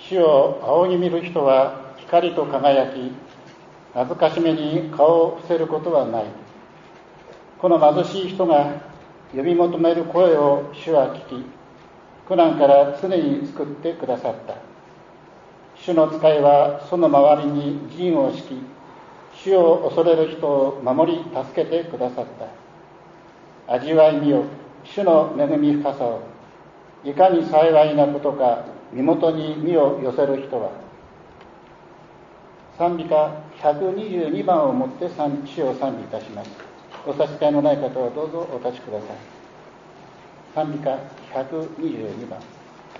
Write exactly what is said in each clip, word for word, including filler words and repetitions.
主を仰ぎ見る人は光と輝き、恥ずかしめに顔を伏せることはない。この貧しい人が呼び求める声を主は聞き、苦難から常に救ってくださった。主の使いはその周りに陣を敷き、主を恐れる人を守り助けてくださった。味わいみよ、主の恵み深さを。いかに幸いなことか、身元に身を寄せる人は。賛美歌ひゃくにじゅうにばんをもって主を賛美いたします。お差し支えのない方はどうぞお立ちください。賛美歌ひゃくにじゅうにばん。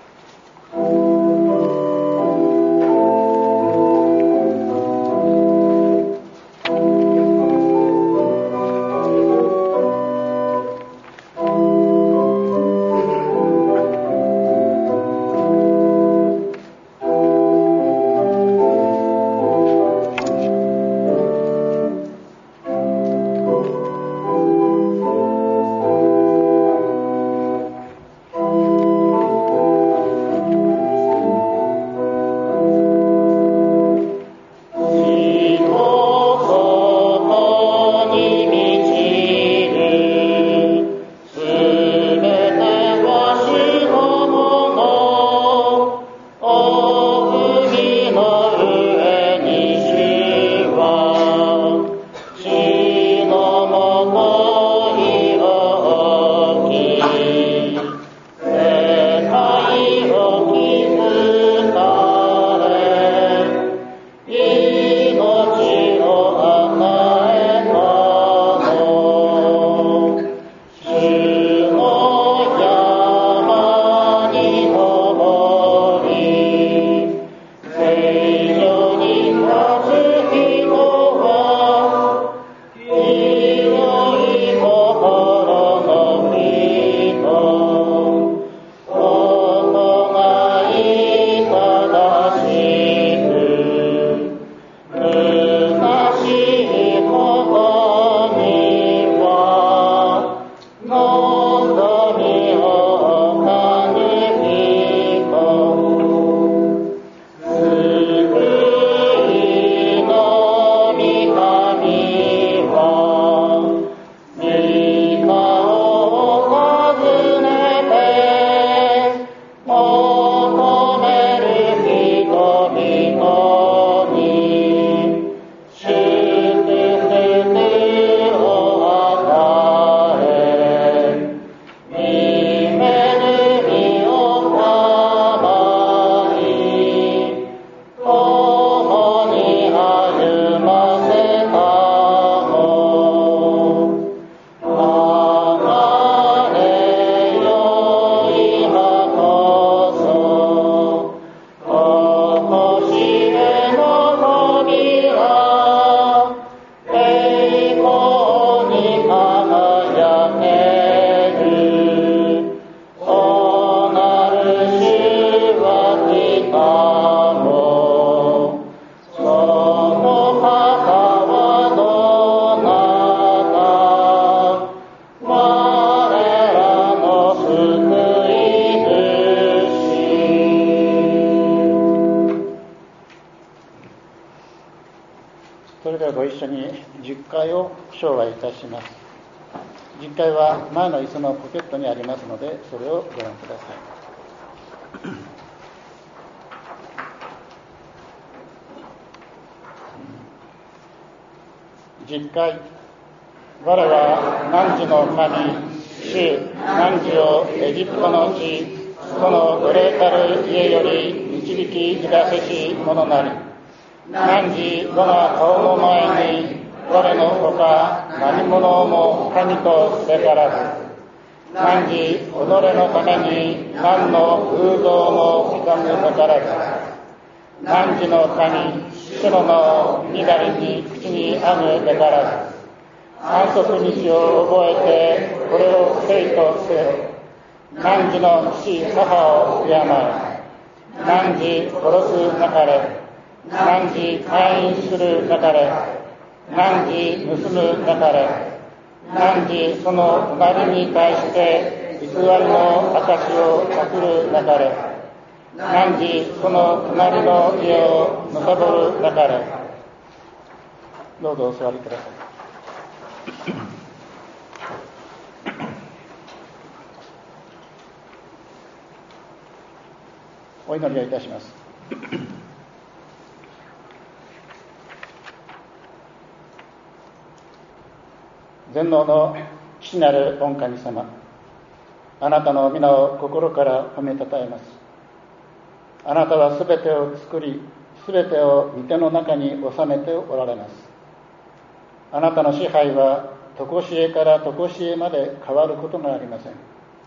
実会は前の椅子のポケットにありますので、それをご覧ください。実会。我は汝の神、主、汝をエジプトの地、その奴隷たる家より導き出せし者なり。汝我が顔の前に、我のほか何者も神とすべからず、汝己のために何の偶像も刻むべからず、汝の神、主の名をみだりに口に編むべからず、安息日を覚えてこれを聖とせよ。汝の父母を敬え。汝殺すなかれ。汝姦淫するなかれ。汝盗むなかれ。汝その隣に対して偽りの証を作るなかれ。 汝その隣の家をのさぼるなかれ。どうぞお座りください。お祈りをいたします。全能の父なる御神様、あなたの皆を心から褒めたたえます。あなたはすべてを作り、すべてを御手の中に収めておられます。あなたの支配は常しえから常しえまで変わることがありません。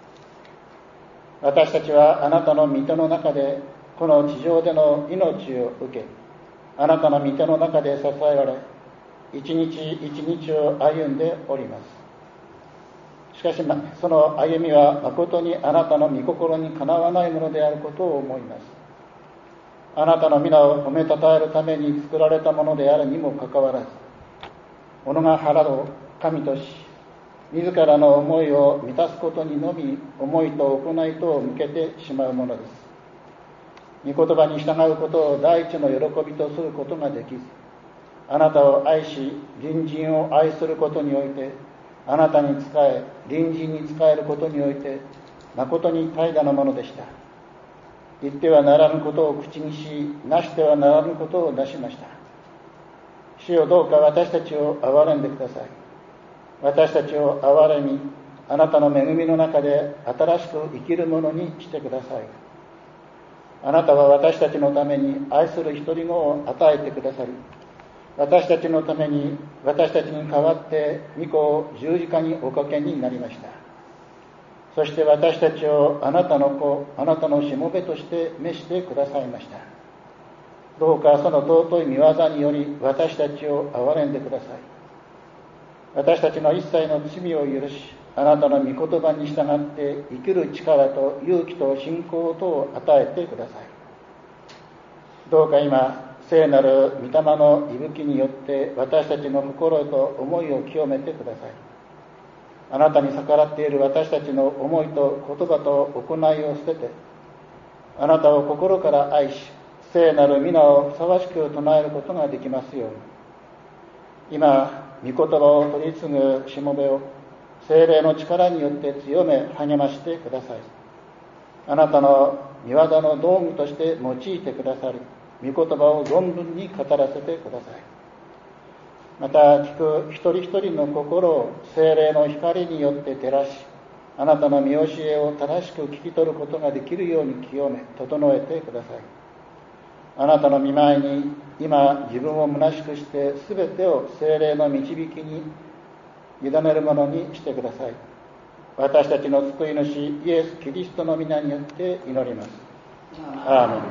私たちはあなたの御手の中でこの地上での命を受け、あなたの御手の中で支えられ、一日一日を歩んでおります。しかしその歩みは誠にあなたの御心にかなわないものであることを思います。あなたの皆を褒めたたえるために作られたものであるにもかかわらず、己が腹を神とし、自らの思いを満たすことにのみ思いと行いとを向けてしまうものです。御言葉に従うことを第一の喜びとすることができず、あなたを愛し隣人を愛することにおいて、あなたに仕え隣人に仕えることにおいて誠に怠惰なものでした。言ってはならぬことを口にし、なしてはならぬことをなしました。主よ、どうか私たちを憐れんでください。私たちを憐れみ、あなたの恵みの中で新しく生きるものにしてください。あなたは私たちのために愛する一人子を与えてくださり、私たちのために私たちに代わって御子を十字架におかけになりました。そして私たちをあなたの子、あなたのしもべとして召してくださいました。どうかその尊い御業により私たちを憐れんでください。私たちの一切の罪を許し、あなたの御言葉に従って生きる力と勇気と信仰とを与えてください。どうか今、聖なる御霊の息吹によって私たちの心と思いを清めてください。あなたに逆らっている私たちの思いと言葉と行いを捨てて、あなたを心から愛し、聖なる皆をふさわしく唱えることができますように。今、御言葉を取り継ぐしもべを聖霊の力によって強め励ましてください。あなたの御業の道具として用いてくださり、御言葉を存分に語らせてください。また聞く一人一人の心を聖霊の光によって照らし、あなたの御教えを正しく聞き取ることができるように清め整えてください。あなたの御前に今自分を虚しくして全てを聖霊の導きに委ねるものにしてください。私たちの救い主イエス・キリストの皆によって祈ります。アーメン。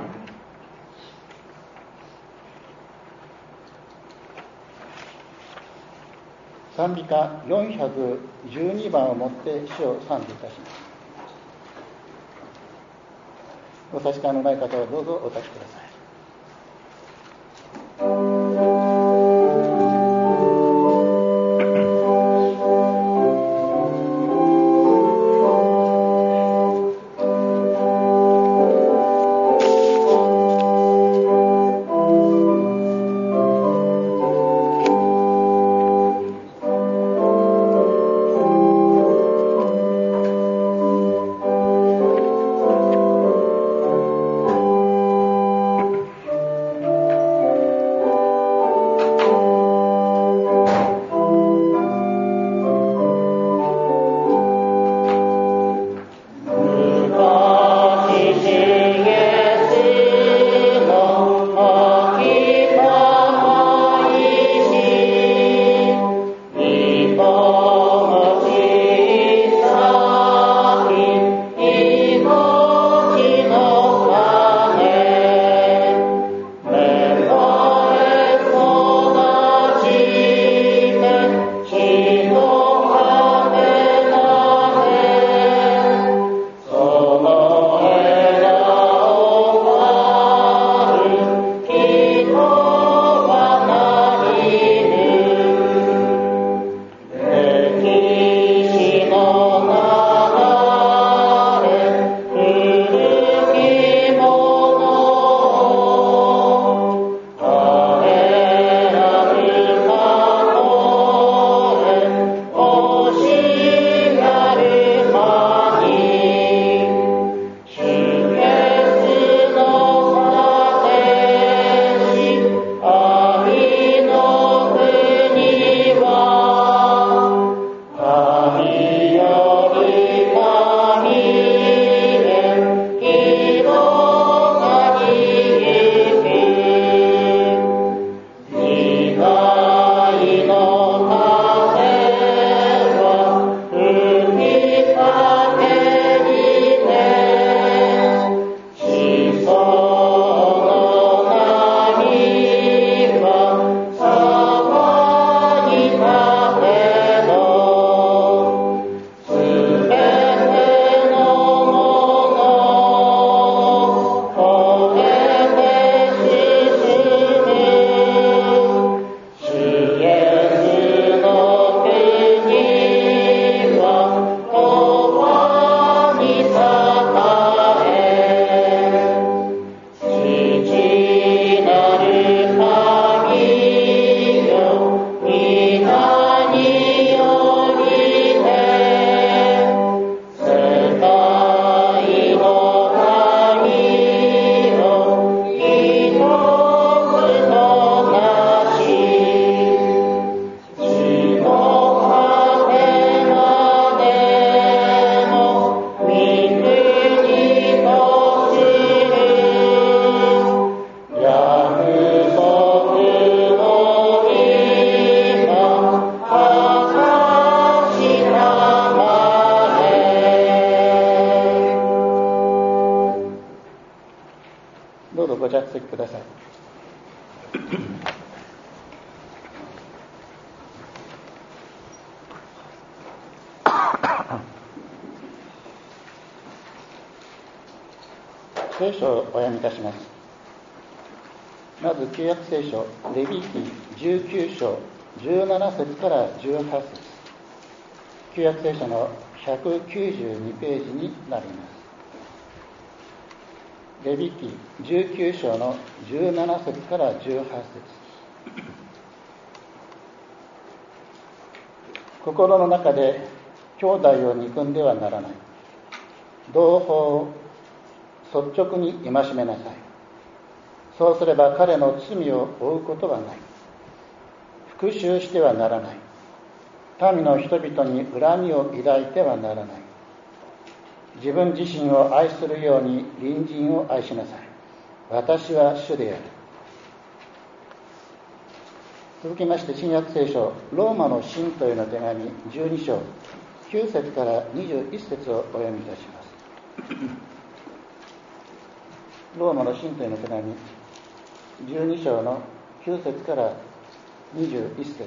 賛美歌よんひゃくじゅうにばんをもって主を賛美いたします。お差し替えのない方はどうぞお立ちください。 どうぞご着席ください。聖書をお読みいたします。まず旧約聖書レビ記じゅうきゅう章じゅうなな節からじゅうはち節、旧約聖書のひゃくきゅうじゅうにページになります。レビ記じゅうきゅう章のじゅうなな節からじゅうはち節。心の中で兄弟を憎んではならない。同胞を率直に戒めなさい。そうすれば彼の罪を負うことはない。復讐してはならない。民の人々に恨みを抱いてはならない。自分自身を愛するように隣人を愛しなさい。私は主である。続きまして新約聖書ローマの信徒への手紙じゅうに章きゅう節からにじゅういち節をお読みいたします。ローマの信徒への手紙じゅうに章のきゅう節からにじゅういち節。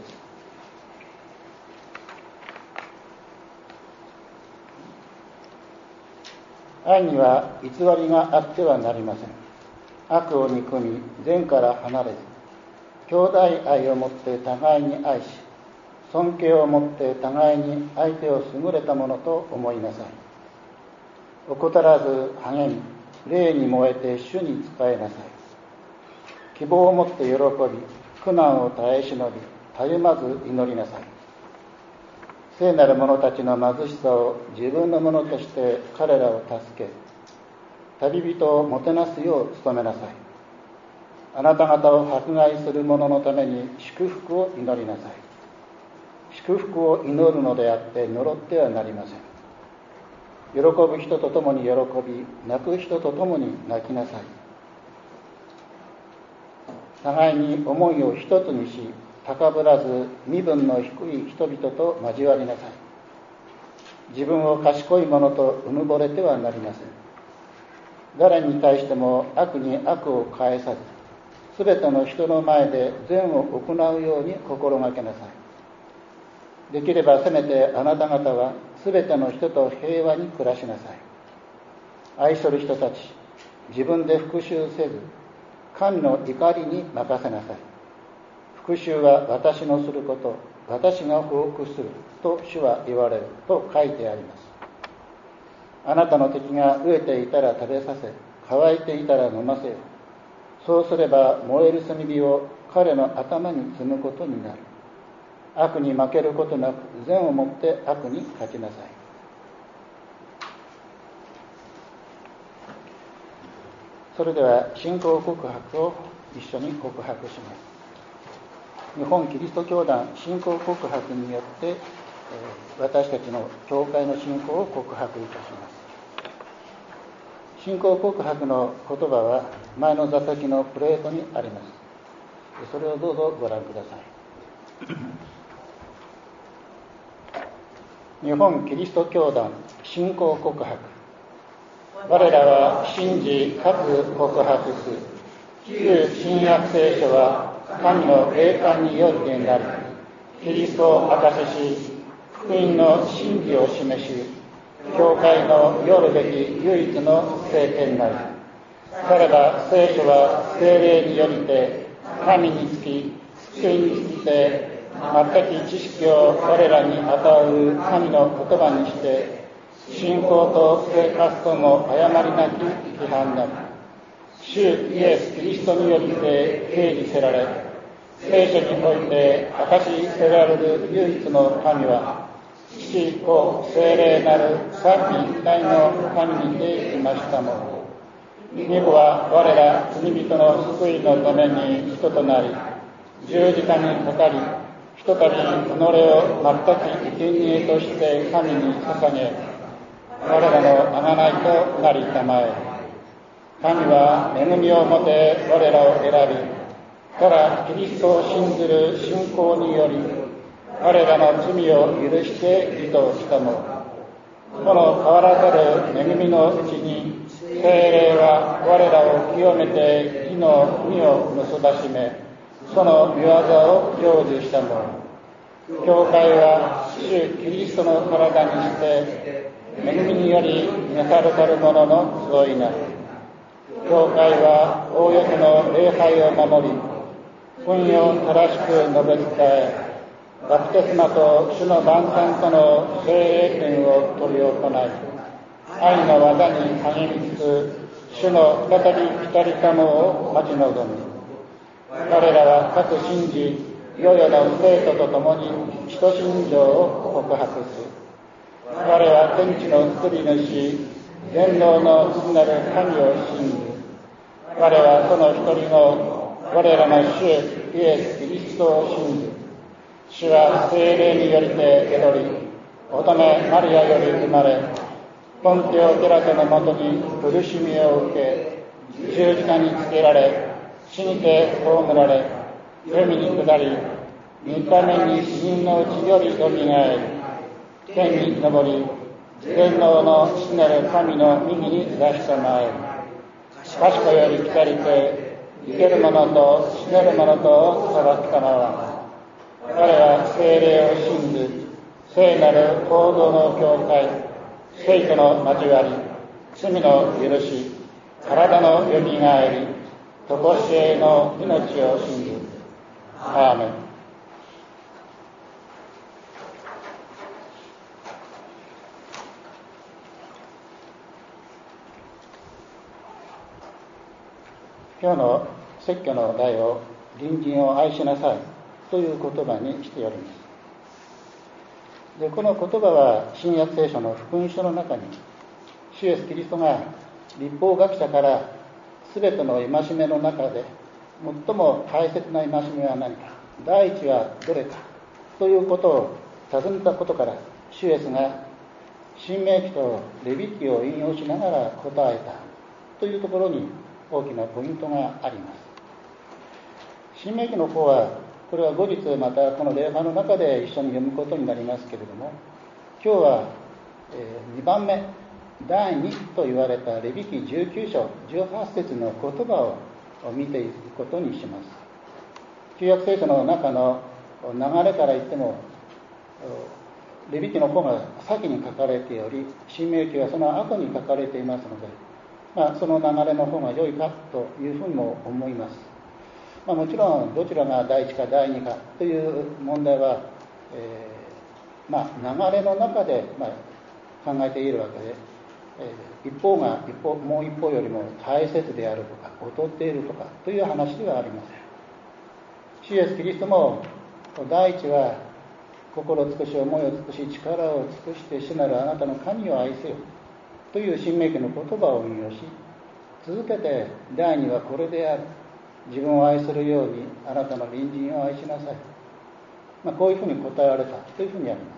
愛には偽りがあってはなりません。悪を憎み善から離れず、兄弟愛をもって互いに愛し、尊敬をもって互いに相手を優れたものと思いなさい。怠らず励み、霊に燃えて主に仕えなさい。希望をもって喜び、苦難を耐え忍び、たゆまず祈りなさい。聖なる者たちの貧しさを自分のものとして彼らを助け、旅人をもてなすよう努めなさい。あなた方を迫害する者のために祝福を祈りなさい。祝福を祈るのであって呪ってはなりません。喜ぶ人と共に喜び、泣く人と共に泣きなさい。互いに思いを一つにし、高ぶらず身分の低い人々と交わりなさい。自分を賢い者とうぬぼれてはなりません。誰に対しても悪に悪を返さず、すべての人の前で善を行うように心がけなさい。できればせめてあなた方はすべての人と平和に暮らしなさい。愛する人たち、自分で復讐せず、神の怒りに任せなさい。復讐は私のすること、私が報復すると主は言われると書いてあります。あなたの敵が飢えていたら食べさせ、乾いていたら飲ませよ。そうすれば燃える炭火を彼の頭に積むことになる。悪に負けることなく善をもって悪に勝ちなさい。それでは信仰告白を一緒に告白します。日本キリスト教団信仰告白によって私たちの教会の信仰を告白いたします。信仰告白の言葉は前の座席のプレートにあります。それをどうぞご覧ください。日本キリスト教団信仰告白。我らは信じかつ告白す。旧新約聖書は神の霊感によってなり、キリストを証しし、福音の真理を示し、教会のよるべき唯一の聖典なり。さらば聖書は聖霊によりて神につき、救いにつきて全く知識を我らに与う神の言葉にして、信仰と生活とも誤りなき規範なり。主イエス・キリストによりて掲示せられ、聖書において明かしせられる唯一の神は、父子聖霊なる三位一体の神にていましたもの。御子は我ら罪人の救いのために人となり、十字架にかかり、ひとたび己を全く生贄として神に捧げ、我らの贖いとなりたまえ。神は恵みをもて我らを選び、ただキリストを信ずる信仰により、我らの罪を許して義としたもの。この変わらざる恵みのうちに、 聖霊は我らを清めて義の実を結ばしめ、その御業を成就したもの。教会は主キリストの体にして恵みにより召されたる者の集いなり。教会は大欲の礼拝を守り、福音を正しく述べ伝え、バプテスマと主の万찬との聖霊典を執り行い、愛の技に励みつつ、主の再び来たりかもを待ち望む。彼らは各信じ、世々の生徒と共に使徒信条を告白する。我は天地の作り主、全能の父なる神を信じ、我はその一人の我らの主イエス・キリストを信じ、主は聖霊によりて宿り、乙女マリアより生まれ、ポンテオ・ピラトのもとに苦しみを受け、十字架につけられ、死にて葬られ、海に下り、三日目に死人のうちよりよみがえり、天に昇り、全能の父なる神の右に座したまえる。賢より来たりて、生ける者と死ねる者とを裁きたまわ。我は聖霊を信ず、聖なる行動の教会、聖徒の交わり、罪の許し、体のよみがえり、とこしえの命を信ず。アーメン。今日の説教の題を、隣人を愛しなさいという言葉にしております。で、この言葉は新約聖書の福音書の中に、主イエスキリストが律法学者からすべての戒めの中で最も大切な戒めは何か、第一はどれかということを尋ねたことから、主イエスが新明記とレビ記を引用しながら答えたというところに大きなポイントがあります。新明記の方は、これは後日またこの礼拝の中で一緒に読むことになりますけれども、今日はにばんめ、だいにと言われたレビ記じゅうきゅう章じゅうはち節の言葉を見ていくことにします。旧約聖書の中の流れから言っても、レビ記の方が先に書かれており、新明記はその後に書かれていますので、まあ、その流れの方が良いかというふうにも思います。まあ、もちろんどちらが第一か第二かという問題は、えーまあ、流れの中で、まあ、考えているわけで、えー、一方が一方もう一方よりも大切であるとか劣っているとかという話ではありません。主イエスキリストも第一は心尽くし思いを尽くし力を尽くして主なるあなたの神を愛せよという新明記の言葉を引用し、続けて第二はこれである、自分を愛するようにあなたの隣人を愛しなさい、まあ、こういうふうに答えられたというふうにあります。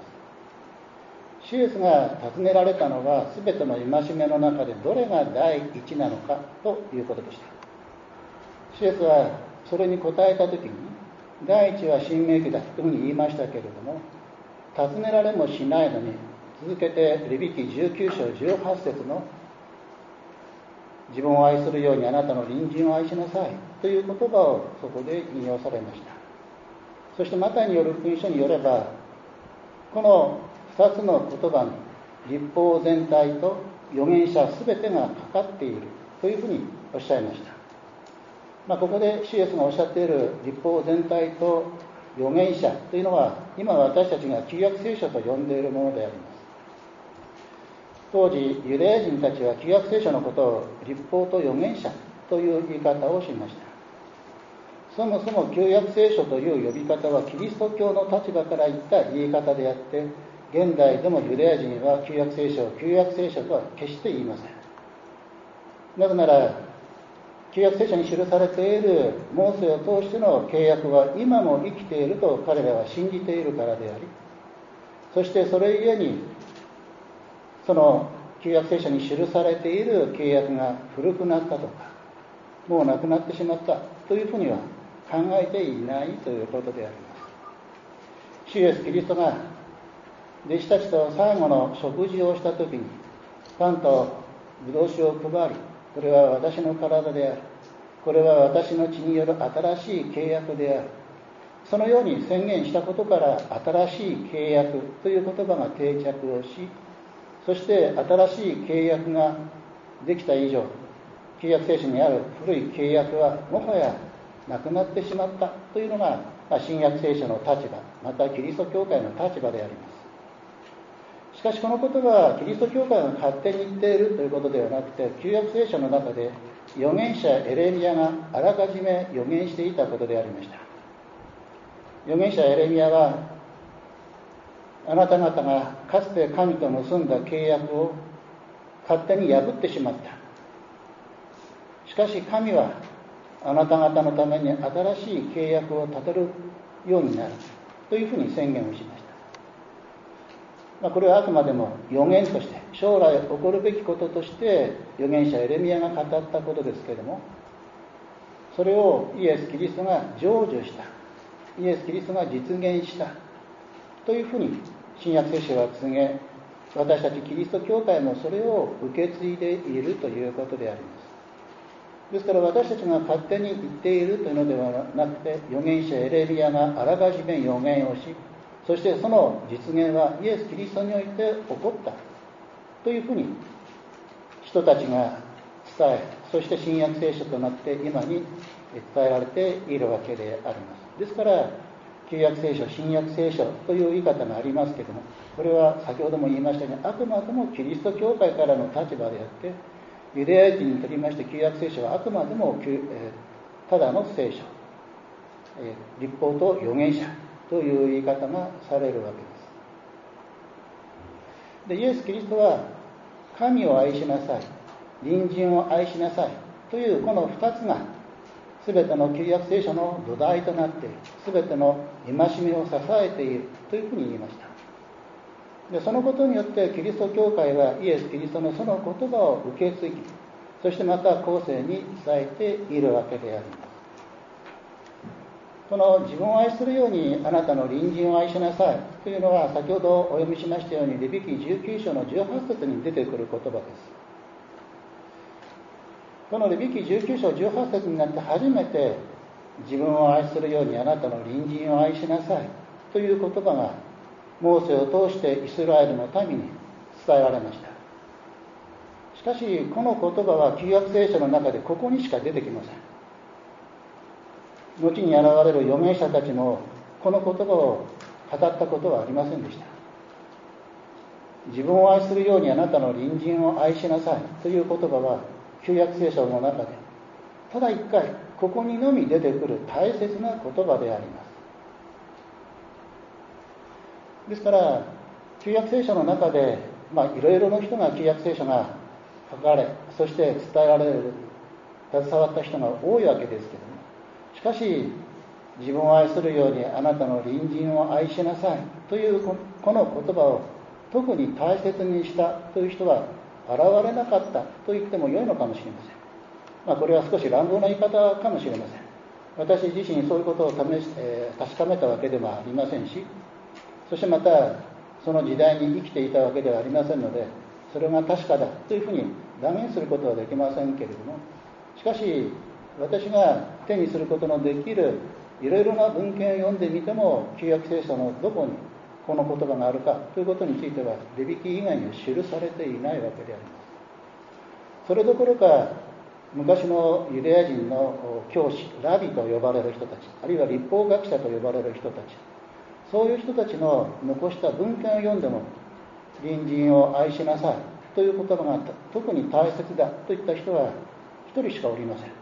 主イエスが尋ねられたのは、すべての戒めの中でどれが第一なのかということでした。主イエスはそれに答えたときに、第一は新明記だというふうに言いましたけれども、尋ねられもしないのに、続けてレビ記じゅうきゅう章じゅうはち節の自分を愛するようにあなたの隣人を愛しなさいという言葉をそこで引用されました。そしてマタイによる福音書によれば、このふたつの言葉に律法全体と預言者すべてがかかっているというふうにおっしゃいました。まあ、ここで主イエスがおっしゃっている律法全体と預言者というのは、今私たちが旧約聖書と呼んでいるものであります。当時ユダヤ人たちは旧約聖書のことを律法と預言者という言い方をしました。そもそも旧約聖書という呼び方はキリスト教の立場から言った言い方であって、現代でもユダヤ人は旧約聖書を旧約聖書とは決して言いません。なぜなら旧約聖書に記されているモーセを通しての契約は今も生きていると彼らは信じているからであり、そしてそれゆえにその旧約聖書に記されている契約が古くなったとか、もうなくなってしまったというふうには考えていないということであります。主イエスキリストが弟子たちと最後の食事をしたときに、パンとブドウ酒を配り、 これは私の体である。これは私の血による新しい契約である。そのように宣言したことから新しい契約という言葉が定着をし、そして新しい契約ができた以上、旧約聖書にある古い契約はもはやなくなってしまったというのが新約聖書の立場、またキリスト教会の立場であります。しかしこのことはキリスト教会が勝手に言っているということではなくて、旧約聖書の中で預言者エレミヤがあらかじめ預言していたことでありました。預言者エレミヤは、あなた方がかつて神と結んだ契約を勝手に破ってしまった。しかし神はあなた方のために新しい契約を立てるようになるというふうに宣言をしました。まあ、これはあくまでも預言として、将来起こるべきこととして預言者エレミヤが語ったことですけれども、それをイエス・キリストが成就した、イエス・キリストが実現したというふうに新約聖書は告げ、私たちキリスト教会もそれを受け継いでいるということであります。ですから私たちが勝手に言っているというのではなくて、預言者エレミヤがあらかじめ預言をし、そしてその実現はイエス・キリストにおいて起こったというふうに人たちが伝え、そして新約聖書となって今に伝えられているわけであります。ですから旧約聖書、新約聖書という言い方がありますけれども、これは先ほども言いましたように、あくまでもキリスト教会からの立場であって、ユダヤ人にとりまして旧約聖書はあくまでも、えー、ただの聖書、えー、律法と預言者という言い方がされるわけです。で、イエス・キリストは神を愛しなさい、隣人を愛しなさいというこの二つがすべての旧約聖書の土台となっている、すべての戒めを支えているというふうに言いました。で、そのことによってキリスト教会はイエス・キリストのその言葉を受け継ぎ、そしてまた後世に伝えているわけであります。この自分を愛するようにあなたの隣人を愛しなさいというのは、先ほどお読みしましたようにレビ記じゅうきゅう章のじゅうはち節に出てくる言葉です。このレビ記じゅうきゅう章じゅうはち節になって初めて、自分を愛するようにあなたの隣人を愛しなさいという言葉がモーセを通してイスラエルの民に伝えられました。しかしこの言葉は旧約聖書の中でここにしか出てきません。後に現れる預言者たちもこの言葉を語ったことはありませんでした。自分を愛するようにあなたの隣人を愛しなさいという言葉は旧約聖書の中でただ一回ここにのみ出てくる大切な言葉であります。ですから旧約聖書の中で、まあ、いろいろな人が旧約聖書が書かれ、そして伝えられる携わった人が多いわけですけども、しかし自分を愛するようにあなたの隣人を愛しなさいというこの言葉を特に大切にしたという人は現れなかったと言っても良いのかもしれません。まあ、これは少し乱暴な言い方かもしれません。私自身そういうことを試し、えー、確かめたわけではありませんし、そしてまたその時代に生きていたわけではありませんので、それが確かだというふうに断言することはできませんけれども、しかし私が手にすることのできるいろいろな文献を読んでみても、旧約聖書のどこにこの言葉があるかということについてはレビ記以外には記されていないわけであります。それどころか昔のユダヤ人の教師、ラビと呼ばれる人たち、あるいは律法学者と呼ばれる人たち、そういう人たちの残した文献を読んでも、隣人を愛しなさいという言葉が特に大切だといった人は一人しかおりません。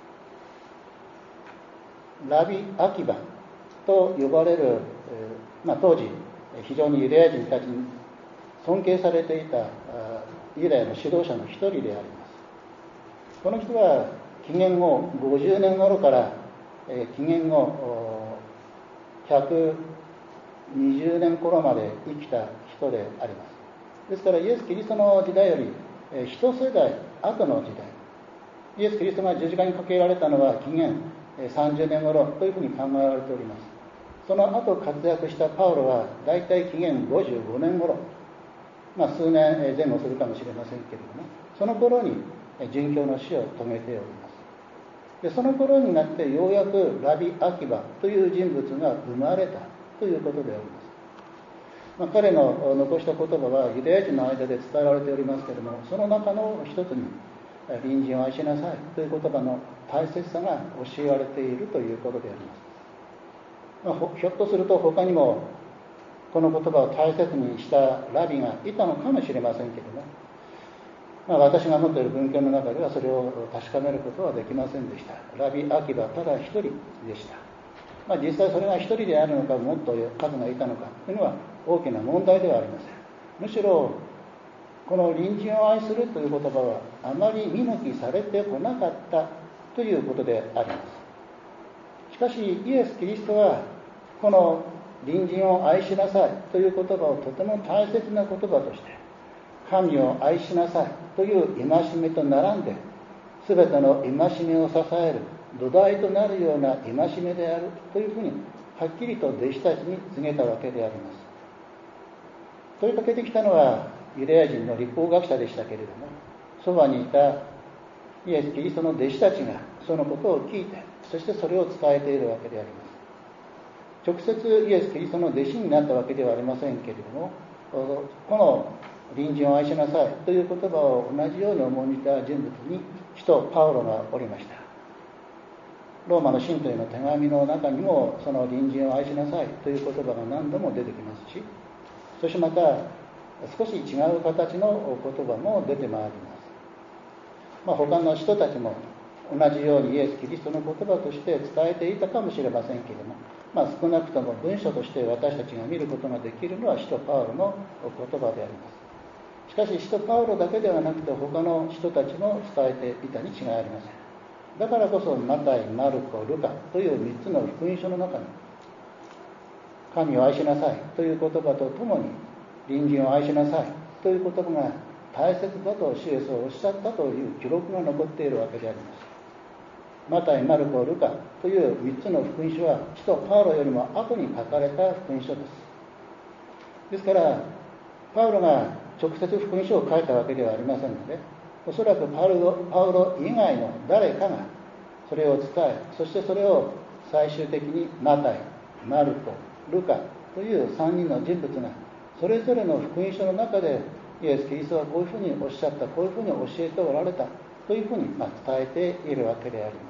ラビ・アキバと呼ばれる、まあ、当時非常にユダヤ人たちに尊敬されていたユダヤの指導者の一人であります。この人は紀元後ごじゅうねん頃から紀元後ひゃくにじゅうねん頃まで生きた人であります。ですからイエス・キリストの時代より一世代後の時代、イエス・キリストが十字架にかけられたのは紀元さんじゅうねん頃というふうに考えられております。その後活躍したパウロはだいたい紀元ごじゅうごねん頃、まあ、数年前後するかもしれませんけれども、その頃に殉教の死を遂げております。でその頃になってようやくラビ・アキバという人物が生まれたということであります。まあ、彼の残した言葉はユダヤ人の間で伝えられておりますけれども、その中の一つに隣人を愛しなさいという言葉の大切さが教えられているということであります。まあ、ひょっとすると他にもこの言葉を大切にしたラビがいたのかもしれませんけれども、まあ、私が持っている文献の中ではそれを確かめることはできませんでした。ラビ・アキバただ一人でした。まあ、実際それが一人であるのかもっと数がいたのかというのは大きな問題ではありません。むしろこの隣人を愛するという言葉はあまり見抜きされてこなかったということであります。しかしイエス・キリストはこの隣人を愛しなさいという言葉をとても大切な言葉として、神を愛しなさいという戒めと並んで全ての戒めを支える土台となるような戒めであるというふうにはっきりと弟子たちに告げたわけであります。問いかけてきたのはユダヤ人の律法学者でしたけれども、そばにいたイエス・キリストの弟子たちがそのことを聞いて、そしてそれを伝えているわけであります。直接イエス・キリストの弟子になったわけではありませんけれども、この隣人を愛しなさいという言葉を同じように重んじた人物に使徒パウロがおりました。ローマの信徒への手紙の中にもその隣人を愛しなさいという言葉が何度も出てきますし、そしてまた少し違う形の言葉も出てまいります。まあ、他の人たちも同じようにイエス・キリストの言葉として伝えていたかもしれませんけれども、まあ、少なくとも文書として私たちが見ることができるのは使徒パウロの言葉であります。しかし使徒パウロだけではなくて他の人たちも伝えていたに違いありません。だからこそマタイ、マルコ、ルカというみっつの福音書の中に神を愛しなさいという言葉とともに隣人を愛しなさいという言葉が大切だと主イエスはおっしゃったという記録が残っているわけであります。マタイ、マルコ、ルカというみっつの福音書は使徒パウロよりも後に書かれた福音書です。ですからパウロが直接福音書を書いたわけではありませんので、おそらくパウロ、パウロ以外の誰かがそれを伝え、そしてそれを最終的にマタイ、マルコ、ルカというさんにんの人物がそれぞれの福音書の中でイエス・キリストはこういうふうにおっしゃった、こういうふうに教えておられたというふうにまあ伝えているわけであります。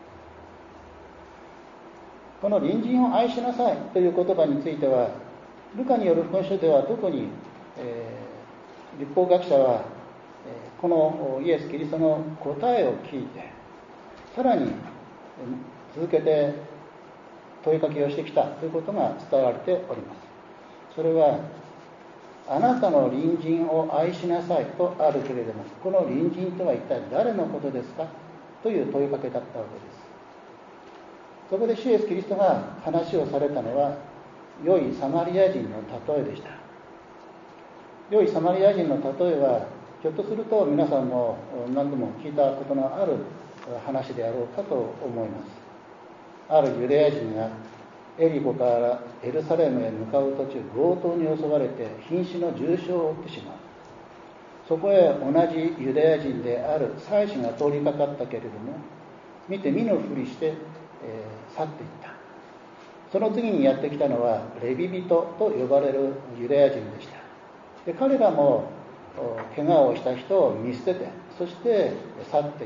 この隣人を愛しなさいという言葉については、ルカによる福音書では特に、えー、律法学者は、えー、このイエス・キリストの答えを聞いて、さらに続けて問いかけをしてきたということが伝えられております。それは、あなたの隣人を愛しなさいとあるけれども、この隣人とは一体誰のことですかという問いかけだったわけです。そこで主イエス・キリストが話をされたのは、良いサマリア人の例えでした。良いサマリア人の例えは、ひょっとすると皆さんも何度も聞いたことのある話であろうかと思います。あるユダヤ人がエリコからエルサレムへ向かう途中、強盗に襲われて瀕死の重傷を負ってしまう。そこへ同じユダヤ人である祭司が通りかかったけれども、見て見ぬふりして、えー、去っていった。その次にやってきたのはレビ人と呼ばれるユダヤ人でした。で、彼らも怪我をした人を見捨てて、そして去っていった。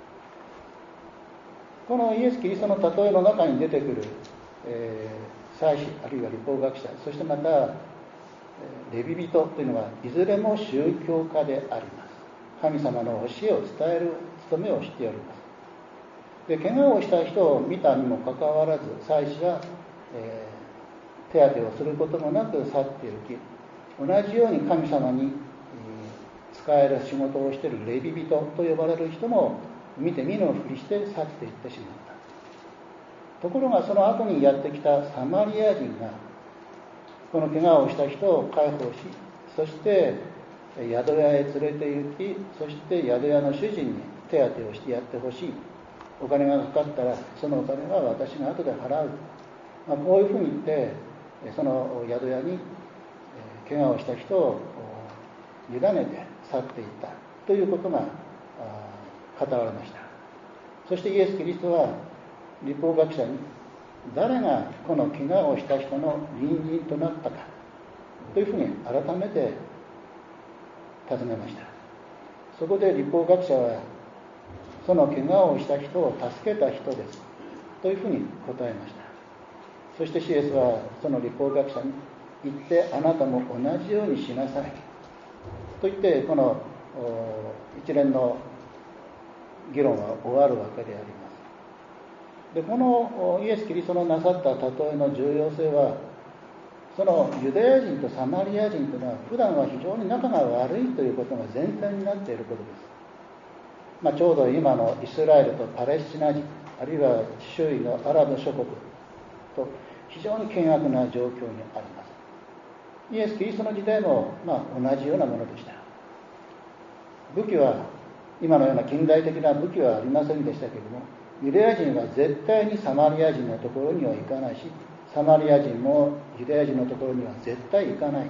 このイエス・キリストの例えの中に出てくる、えー、祭司あるいは律法学者、そしてまたレビ人というのはいずれも宗教家であります。神様の教えを伝える務めをしております。で、怪我をした人を見たにもかかわらず、祭司は、えー、手当てをすることもなく去って行き、同じように神様に、えー、使える仕事をしているレビ人と呼ばれる人も見て見ぬふりして去っていってしまった。ところがその後にやってきたサマリア人がこの怪我をした人を解放し、そして宿屋へ連れて行き、そして宿屋の主人に手当てをしてやってほしい。お金がかかったらそのお金は私が後で払う、まあ、こういうふうに言ってその宿屋に怪我をした人を委ねて去っていったということが語られました。そしてイエス・キリストは律法学者に、誰がこの怪我をした人の隣人となったかというふうに改めて尋ねました。そこで律法学者は、その怪我をした人を助けた人ですというふうに答えました。そしてシエスはその律法学者に、言ってあなたも同じようにしなさいと言って、この一連の議論は終わるわけであります。で、このイエス・キリストのなさった例えの重要性は、そのユダヤ人とサマリア人というのは普段は非常に仲が悪いということが前提になっていることです。まあ、ちょうど今のイスラエルとパレスチナ人、あるいは周囲のアラブ諸国と非常に険悪な状況にあります。イエス・キリストの時代も、まあ、同じようなものでした。武器は今のような近代的な武器はありませんでしたけれども、ユダヤ人は絶対にサマリア人のところには行かないし、サマリア人もユダヤ人のところには絶対行かない。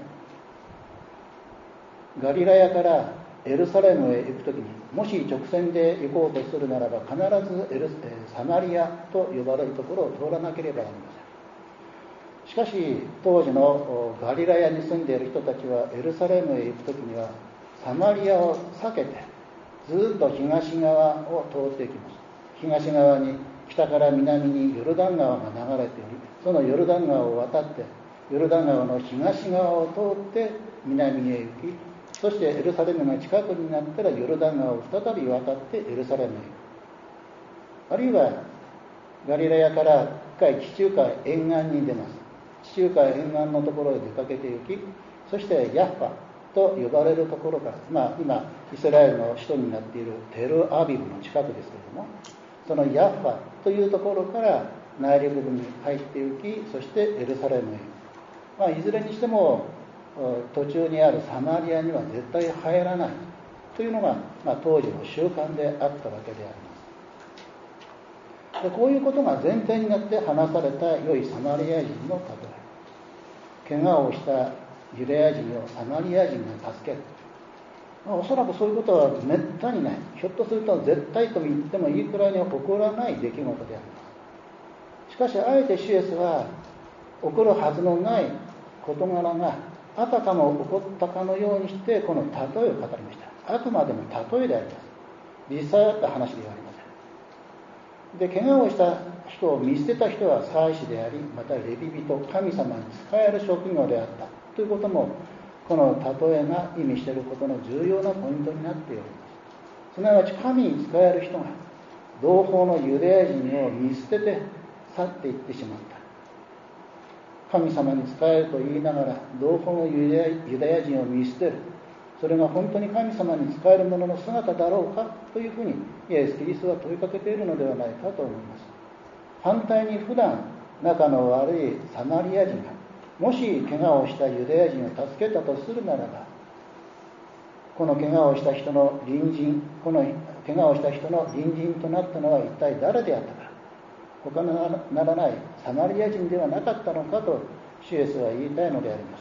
ガリラヤからエルサレムへ行くときに、もし直線で行こうとするならば、必ずエルサマリアと呼ばれるところを通らなければなりません。しかし当時のガリラヤに住んでいる人たちは、エルサレムへ行くときにはサマリアを避けてずっと東側を通っていきます。東側に、北から南にヨルダン川が流れており、そのヨルダン川を渡って、ヨルダン川の東側を通って南へ行き、そしてエルサレムが近くになったらヨルダン川を再び渡ってエルサレムへ行く。あるいはガリラヤから深い地中海沿岸に出ます。地中海沿岸のところへ出かけて行き、そしてヤッファと呼ばれるところから、まあ、今イスラエルの首都になっているテルアビブの近くですけれども、そのヤッファというところから内陸部に入って行き、そしてエルサレムへ行く。まあ、いずれにしても途中にあるサマリアには絶対入らないというのが、まあ、当時の習慣であったわけであります。で、こういうことが前提になって話された良いサマリア人の例え、怪我をしたユダヤ人をサマリア人が助ける、まあ、おそらくそういうことはめったにない、ひょっとすると絶対と言ってもいいくらいには起こらない出来事であります。しかしあえてシエスは起こるはずのない事柄があたかも起こったかのようにしてこの例えを語りました。あくまでも例えであります。実際あった話ではありません。で、怪我をした人を見捨てた人は祭司であり、またレビ人、神様に仕える職業であったということも、この例えが意味していることの重要なポイントになっております。すなわち神に仕える人が同胞のユダヤ人を見捨てて去っていってしまった。神様に仕えると言いながら同胞のユダヤ、ユダヤ人を見捨てる、それが本当に神様に仕える者の姿だろうかというふうにイエス・キリストは問いかけているのではないかと思います。反対に普段仲の悪いサマリア人がもし怪我をしたユダヤ人を助けたとするならば、この怪我をした人の隣人、この怪我をした人の隣人となったのは一体誰であったか、他のならないサマリア人ではなかったのかとシエスは言いたいのであります。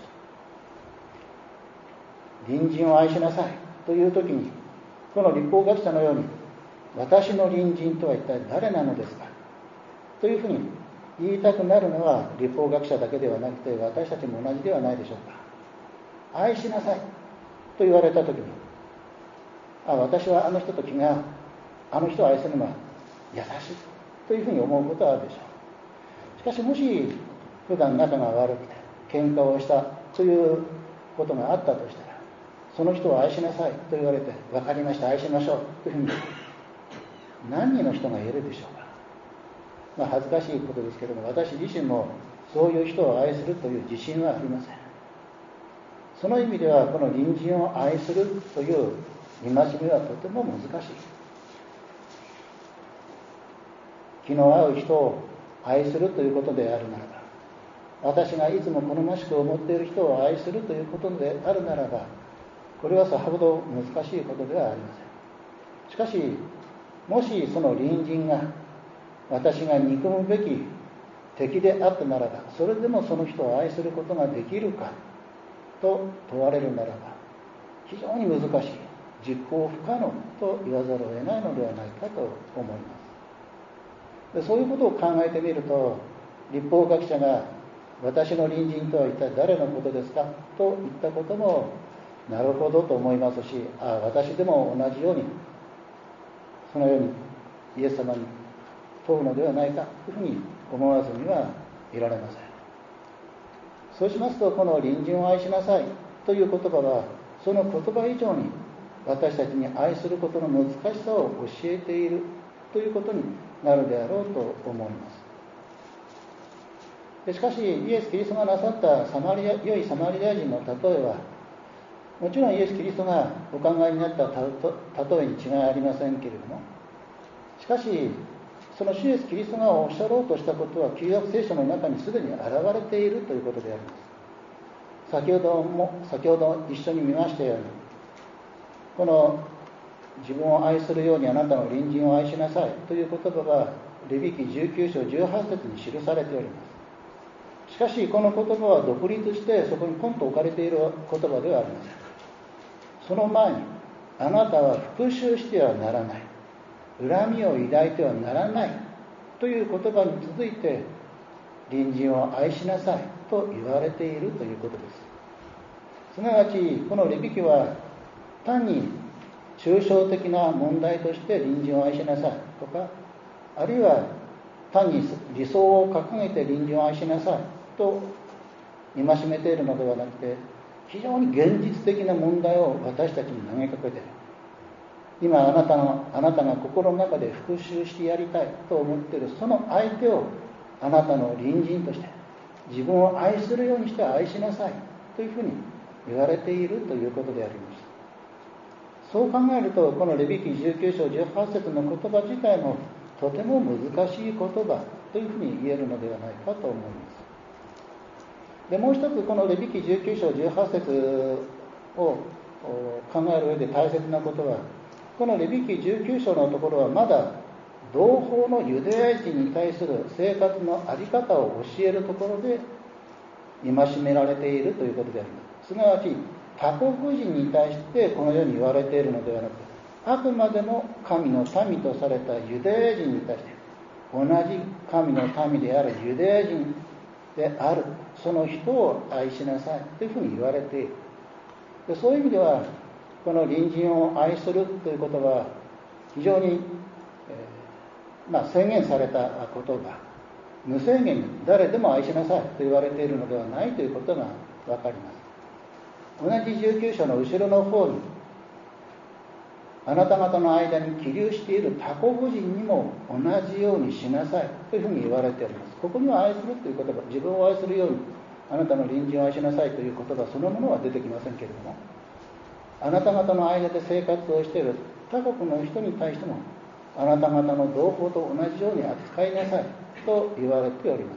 隣人を愛しなさいという時に、この律法学者のように、私の隣人とは一体誰なのですかというふうに言いたくなるのは律法学者だけではなくて、私たちも同じではないでしょうか。愛しなさいと言われた時に、あ、私はあの人と気が合う、あの人を愛するのは優しいというふうに思うことはあるでしょう。しかしもし普段仲が悪くて喧嘩をしたということがあったとしたら、その人を愛しなさいと言われて、分かりました、愛しましょうというふうに何人の人が言えるでしょうか。まあ、恥ずかしいことですけれども、私自身もそういう人を愛するという自信はありません。その意味ではこの隣人を愛するという戒めはとても難しい。気の合う人を愛するということであるならば、私がいつも好ましく思っている人を愛するということであるならば、これはさほど難しいことではありません。しかしもしその隣人が私が憎むべき敵であったならば、それでもその人を愛することができるかと問われるならば、非常に難しい。 実行不可能と言わざるを得ないのではないかと思います。でそういうことを考えてみると、律法学者が私の隣人とは一体誰のことですかと言ったこともなるほどと思いますし、ああ私でも同じようにそのようにイエス様に問うのではないかというふうに思わずにはいられません。そうしますと、この隣人を愛しなさいという言葉はその言葉以上に私たちに愛することの難しさを教えているということになるであろうと思います。しかしイエス・キリストがなさったサマリア良いサマリア人の例えは、もちろんイエス・キリストがお考えになった例えに違いありませんけれども、しかしその主イエス・キリストがおっしゃろうとしたことは旧約聖書の中にすでに現れているということであります。先ほども先ほど一緒に見ましたように、この自分を愛するようにあなたの隣人を愛しなさいという言葉はレビ記じゅうきゅう章じゅうはち節に記されております。しかしこの言葉は独立してそこにポンと置かれている言葉ではありません。その前に、あなたは復讐してはならない、恨みを抱いてはならないという言葉に続いて、隣人を愛しなさいと言われているということです。すなわちこのレビ記は単に抽象的な問題として隣人を愛しなさいとか、あるいは単に理想を掲げて隣人を愛しなさいと戒めているのではなくて、非常に現実的な問題を私たちに投げかけている。今あなたのあなたが心の中で復讐してやりたいと思っているその相手をあなたの隣人として自分を愛するようにして愛しなさいというふうに言われているということでありました。そう考えると、このレビ記じゅうきゅう章じゅうはち節の言葉自体もとても難しい言葉というふうに言えるのではないかと思います。でもう一つ、このレビ記じゅうきゅう章じゅうはち節を考える上で大切なことは、このレビ記じゅうきゅう章のところはまだ同胞のユダヤ人に対する生活の在り方を教えるところで戒められているということであります。すなわち他国人に対してこのように言われているのではなく、あくまでも神の民とされたユダヤ人に対して、同じ神の民であるユダヤ人であるその人を愛しなさいというふうに言われている。でそういう意味では、この隣人を愛するということは非常に、えーまあ、宣言された言葉、無制限に誰でも愛しなさいと言われているのではないということが分かります。同じじゅうきゅう章の後ろの方に、あなた方の間に起立している他国人にも同じようにしなさいというふうに言われております。ここには愛するという言葉、自分を愛するようにあなたの隣人を愛しなさいという言葉そのものは出てきませんけれども、あなた方の間で生活をしている他国の人に対してもあなた方の同胞と同じように扱いなさいと言われております。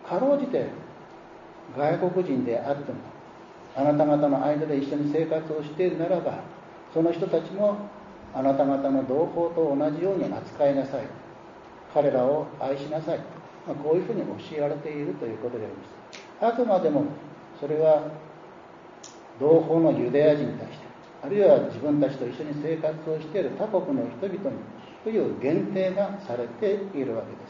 かろうじて外国人であってもあなた方の間で一緒に生活をしているならば、その人たちもあなた方の同胞と同じように扱いなさい、彼らを愛しなさい、まあ、こういうふうに教えられているということであります。あくまでもそれは同胞のユダヤ人に対して、あるいは自分たちと一緒に生活をしている他国の人々にという限定がされているわけです。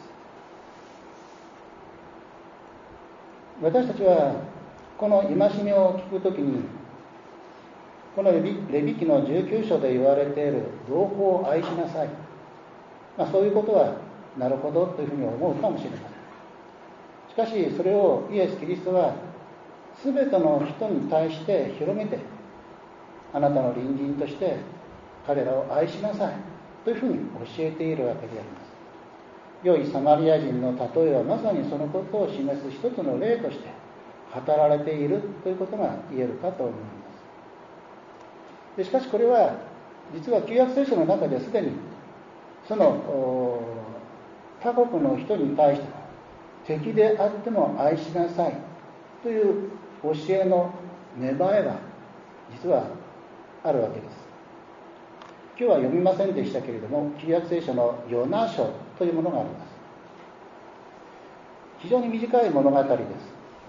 私たちはこの戒めを聞くときに、このレビ、レビ記のじゅうきゅう章で言われている同胞を愛しなさい、まあ、そういうことはなるほどというふうに思うかもしれません。しかしそれをイエス・キリストは全ての人に対して広めて、あなたの隣人として彼らを愛しなさいというふうに教えているわけであります。良いサマリア人の例えはまさにそのことを示す一つの例として語られているということが言えるかと思います。でしかしこれは実は旧約聖書の中ですでにその他国の人に対して敵であっても愛しなさいという教えの芽生えは実はあるわけです。今日は読みませんでしたけれども、旧約聖書のヨナ書というものがあります。非常に短い物語です。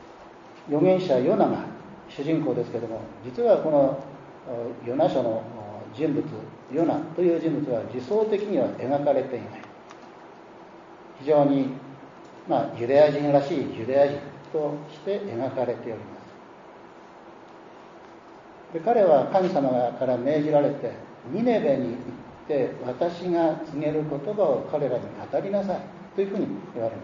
預言者ヨナが主人公ですけれども、実はこのヨナ書の人物、ヨナという人物は理想的には描かれていない。非常に、まあ、ユダヤ人らしいユダヤ人として描かれております。で、彼は神様から命じられてニネベに行って私が告げる言葉を彼らに語りなさいというふうに言われます。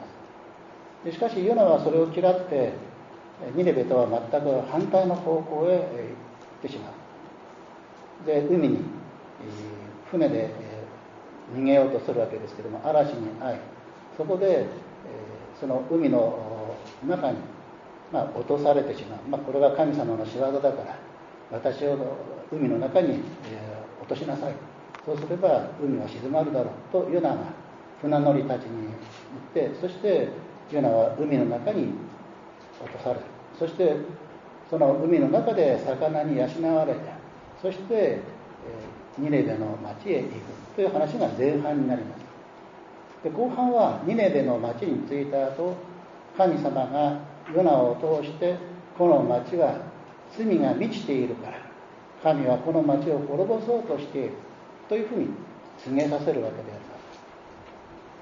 でしかしヨナはそれを嫌ってニネベとは全く反対の方向へ行ってしまう。で、海に船で逃げようとするわけですけれども、嵐に遭い、そこでその海の中に、まあ、落とされてしまう、まあ、これが神様の仕業だから私を海の中に落としなさい、そうすれば海は静まるだろうとヨナが船乗りたちに言って、そしてヨナは海の中に落とされる。そしてその海の中で魚に養われて、そして、えー、ニネベの町へ行くという話が前半になります。で、後半はニネベの町に着いた後、神様がヨナを通してこの町は罪が満ちているから神はこの町を滅ぼそうとしているというふうに告げさせるわけであります。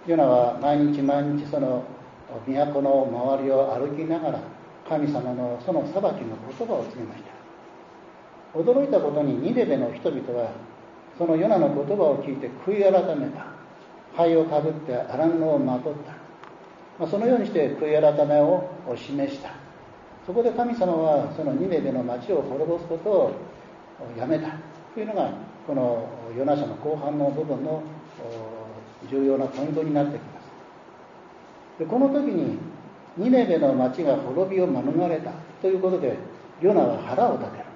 ヨナは毎日毎日その都の周りを歩きながら神様のその裁きの言葉を告げました。驚いたことにニネベの人々はそのヨナの言葉を聞いて悔い改めた。灰をかぶって荒布をまとった、まあ、そのようにして悔い改めを示した。そこで神様はそのニネベの町を滅ぼすことをやめたというのがこのヨナ書の後半の部分の重要なポイントになってきます。で、この時にニネベの町が滅びを免れたということでヨナは腹を立てる。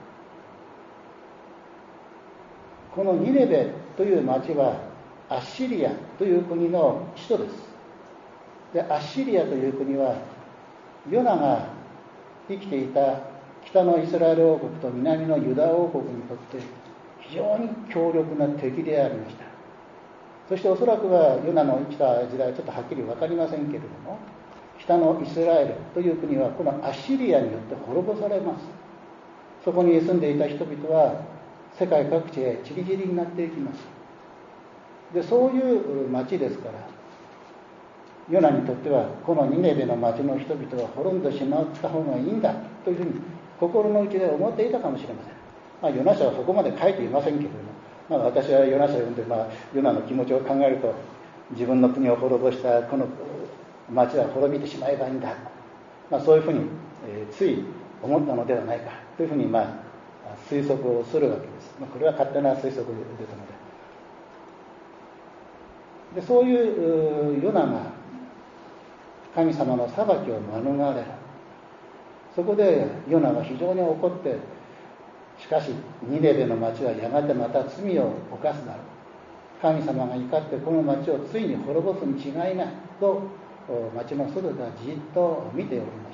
このニネベという町はアッシリアという国の首都です。で、アッシリアという国はヨナが生きていた北のイスラエル王国と南のユダ王国にとって非常に強力な敵でありました。そしておそらくはヨナの生きた時代はちょっとはっきり分かりませんけれども、北のイスラエルという国はこのアッシリアによって滅ぼされます。そこに住んでいた人々は世界各地へ散り散りになっていきます。で、そういう町ですから、ヨナにとってはこのニネベの町の人々は滅んでしまった方がいいんだというふうに心の内で思っていたかもしれません。まあ、ヨナ書はそこまで書いていませんけれども、まあ、私はヨナ書を読んで、まあ、ヨナの気持ちを考えると、自分の国を滅ぼしたこの町は滅びてしまえばいいんだ、まあ、そういうふうに、えー、つい思ったのではないかというふうに、まあ、推測をするわけです。まあ、これは勝手な推測ですので。で、そういうヨナが神様の裁きを免れる。そこでヨナは非常に怒って、しかしニネベの町はやがてまた罪を犯すだろう、神様が怒ってこの町をついに滅ぼすに違いないと町の外ではじっと見ておりました。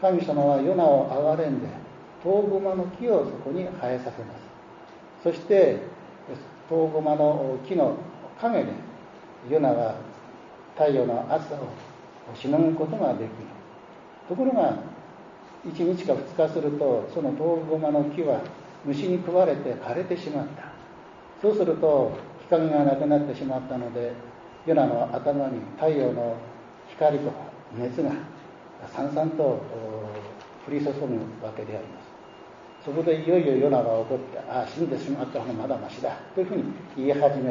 神様はヨナを憐れんでトウゴマの木をそこに生えさせます。そしてトウゴマの木の陰でヨナは太陽の暑さをしのぐことができる。ところがいちにちかふつかすると、そのトウゴマの木は虫に食われて枯れてしまった。そうすると日陰がなくなってしまったので、ヨナの頭に太陽の光と熱がさんさんと降り注ぐわけであります。そこでいよいよヨナが怒って、ああ死んでしまった方がまだましだというふうに言い始めるわけです。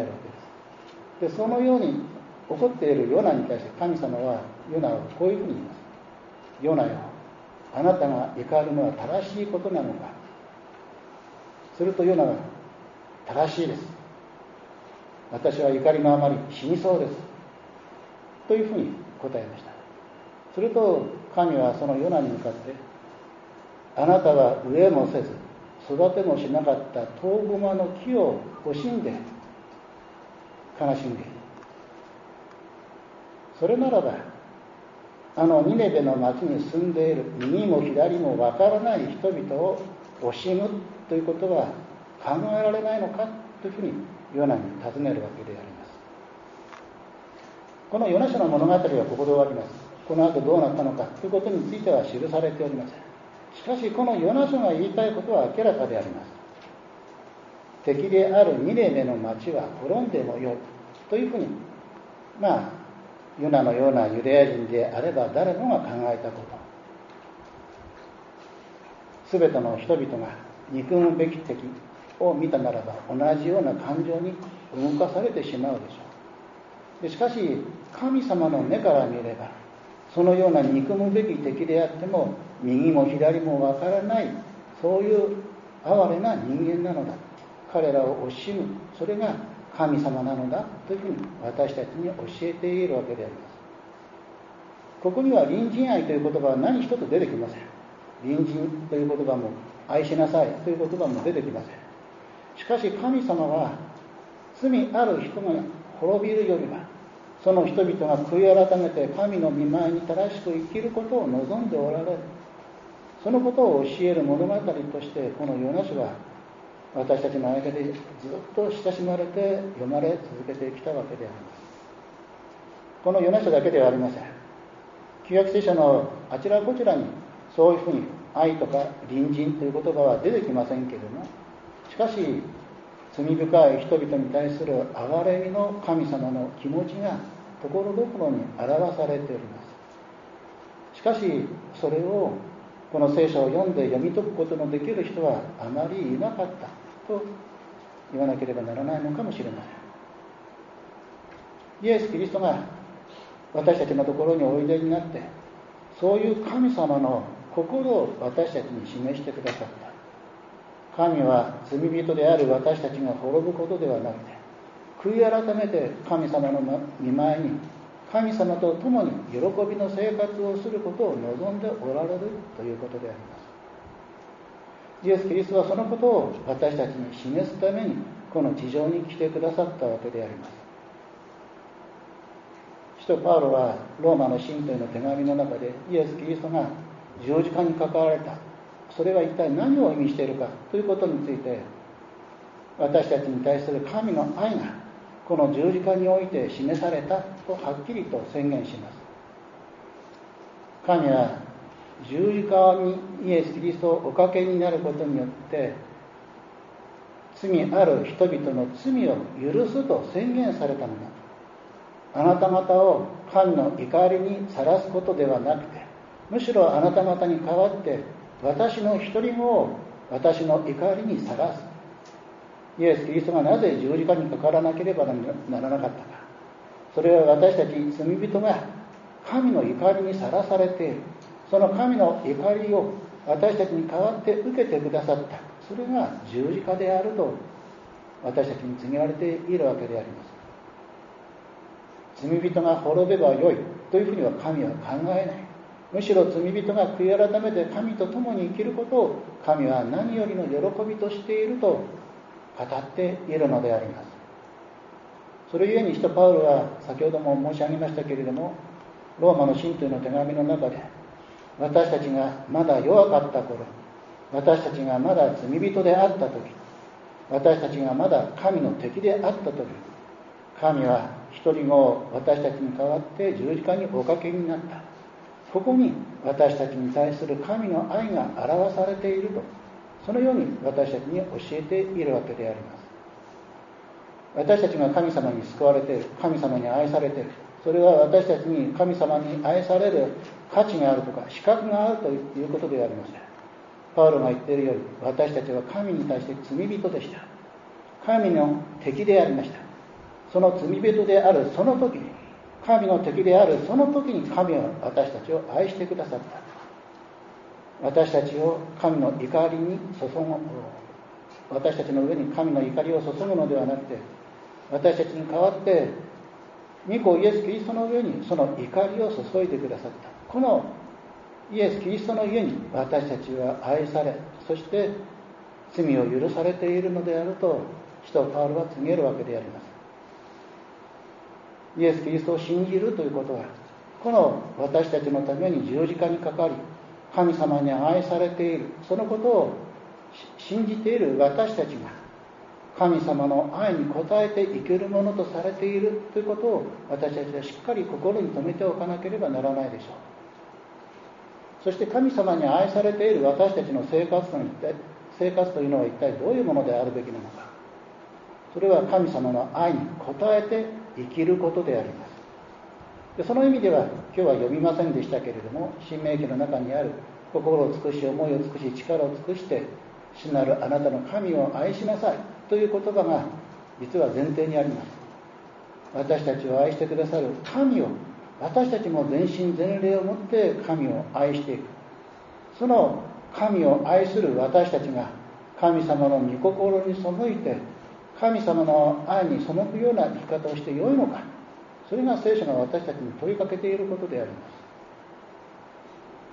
で、そのように怒っているヨナに対して神様はヨナをこういうふうに言います。ヨナよ、あなたが怒るのは正しいことなのか。するとヨナは、正しいです。私は怒りのあまり死にそうです。というふうに答えました。すると神はそのヨナに向かって、あなたは植えもせず育てもしなかったトウゴマの木を惜しんで悲しんでいる。それならばあのニネベの町に住んでいる右も左もわからない人々を惜しむということは考えられないのかというふうにヨナに尋ねるわけであります。このヨナ書の物語はここで終わります。この後どうなったのかということについては記されておりません。しかしこのヨナ書が言いたいことは明らかであります。 敵であるニネベの町は滅んでもよいというふうに、まあヨナのようなユダヤ人であれば誰もが考えたこと、すべての人々が憎むべき敵を見たならば同じような感情に動かされてしまうでしょう。でしかし神様の目から見れば、そのような憎むべき敵であっても右も左もわからない、そういう哀れな人間なのだ、彼らを惜しむ、それが神様なのだというふうに私たちに教えているわけであります。ここには隣人愛という言葉は何一つ出てきません。隣人という言葉も愛しなさいという言葉も出てきません。しかし神様は罪ある人が滅びるよりは、その人々が悔い改めて神の御前に正しく生きることを望んでおられる。そのことを教える物語としてこのヨナ書は私たちの間でずっと親しまれて読まれ続けてきたわけであります。このヨナ書だけではありません。旧約聖書のあちらこちらにそういうふうに愛とか隣人という言葉は出てきませんけれども、しかし罪深い人々に対する憐れみの神様の気持ちがところどころに表されております。しかしそれをこの聖書を読んで読み解くことのできる人はあまりいなかったと言わなければならないのかもしれません。イエス・キリストが私たちのところにおいでになって、そういう神様の心を私たちに示してくださった。神は罪人である私たちが滅ぶことではなくて、悔い改めて神様の御前に神様と共に喜びの生活をすることを望んでおられるということであります。イエス・キリストはそのことを私たちに示すためにこの地上に来てくださったわけであります。使徒パウロはローマの信徒への手紙の中で、イエス・キリストが十字架にかかわれた、それは一体何を意味しているかということについて、私たちに対する神の愛がこの十字架において示されたとはっきりと宣言します。神は十字架にイエス・キリストをおかけになることによって、罪ある人々の罪を許すと宣言されたのだ。あなた方を神の怒りにさらすことではなくて、むしろあなた方に代わって私の一人子を私の怒りにさらす。イエス・キリストがなぜ十字架にかからなければならなかったか。それは私たち罪人が神の怒りにさらされている。その神の怒りを私たちに代わって受けてくださった。それが十字架であると私たちに告げられているわけであります。罪人が滅べばよいというふうには神は考えない。むしろ罪人が悔い改めて神と共に生きることを神は何よりの喜びとしていると語っているのであります。それゆえに使徒パウロは先ほども申し上げましたけれども、ローマの信徒への手紙の中で、私たちがまだ弱かった頃、私たちがまだ罪人であった時、私たちがまだ神の敵であった時、神は一人子を私たちに代わって十字架におかけになった。ここに私たちに対する神の愛が表されていると、そのように私たちに教えているわけであります。私たちが神様に救われている、神様に愛されている、それは私たちに神様に愛される価値があるとか資格があるということではありません。パウロが言っているように、私たちは神に対して罪人でした。神の敵でありました。その罪人であるその時に、神の敵であるその時に神は私たちを愛してくださった。私たちを神の怒りに注ぐ、私たちの上に神の怒りを注ぐのではなくて、私たちに代わって御子イエス・キリストの上にその怒りを注いでくださった。このイエス・キリストの家に私たちは愛され、そして罪を許されているのであると使徒パウロは告げるわけであります。イエス・キリストを信じるということは、この私たちのために十字架にかかり、神様に愛されている、そのことを信じている私たちが神様の愛に応えて生けるものとされているということを私たちはしっかり心に留めておかなければならないでしょう。そして神様に愛されている私たちの生活の一体生活というのは一体どういうものであるべきなのか。 それは神様の愛に応えて生きることであります。でその意味では今日は読みませんでしたけれども、申命記の中にある心を尽くし思いを尽くし力を尽くして主なるあなたの神を愛しなさいという言葉が実は前提にあります。私たちを愛してくださる神を私たちも全身全霊をもって神を愛していく。その神を愛する私たちが神様の御心に背いて神様の愛に背くような生き方をしてよいのか、それが聖書が私たちに問いかけていることであります。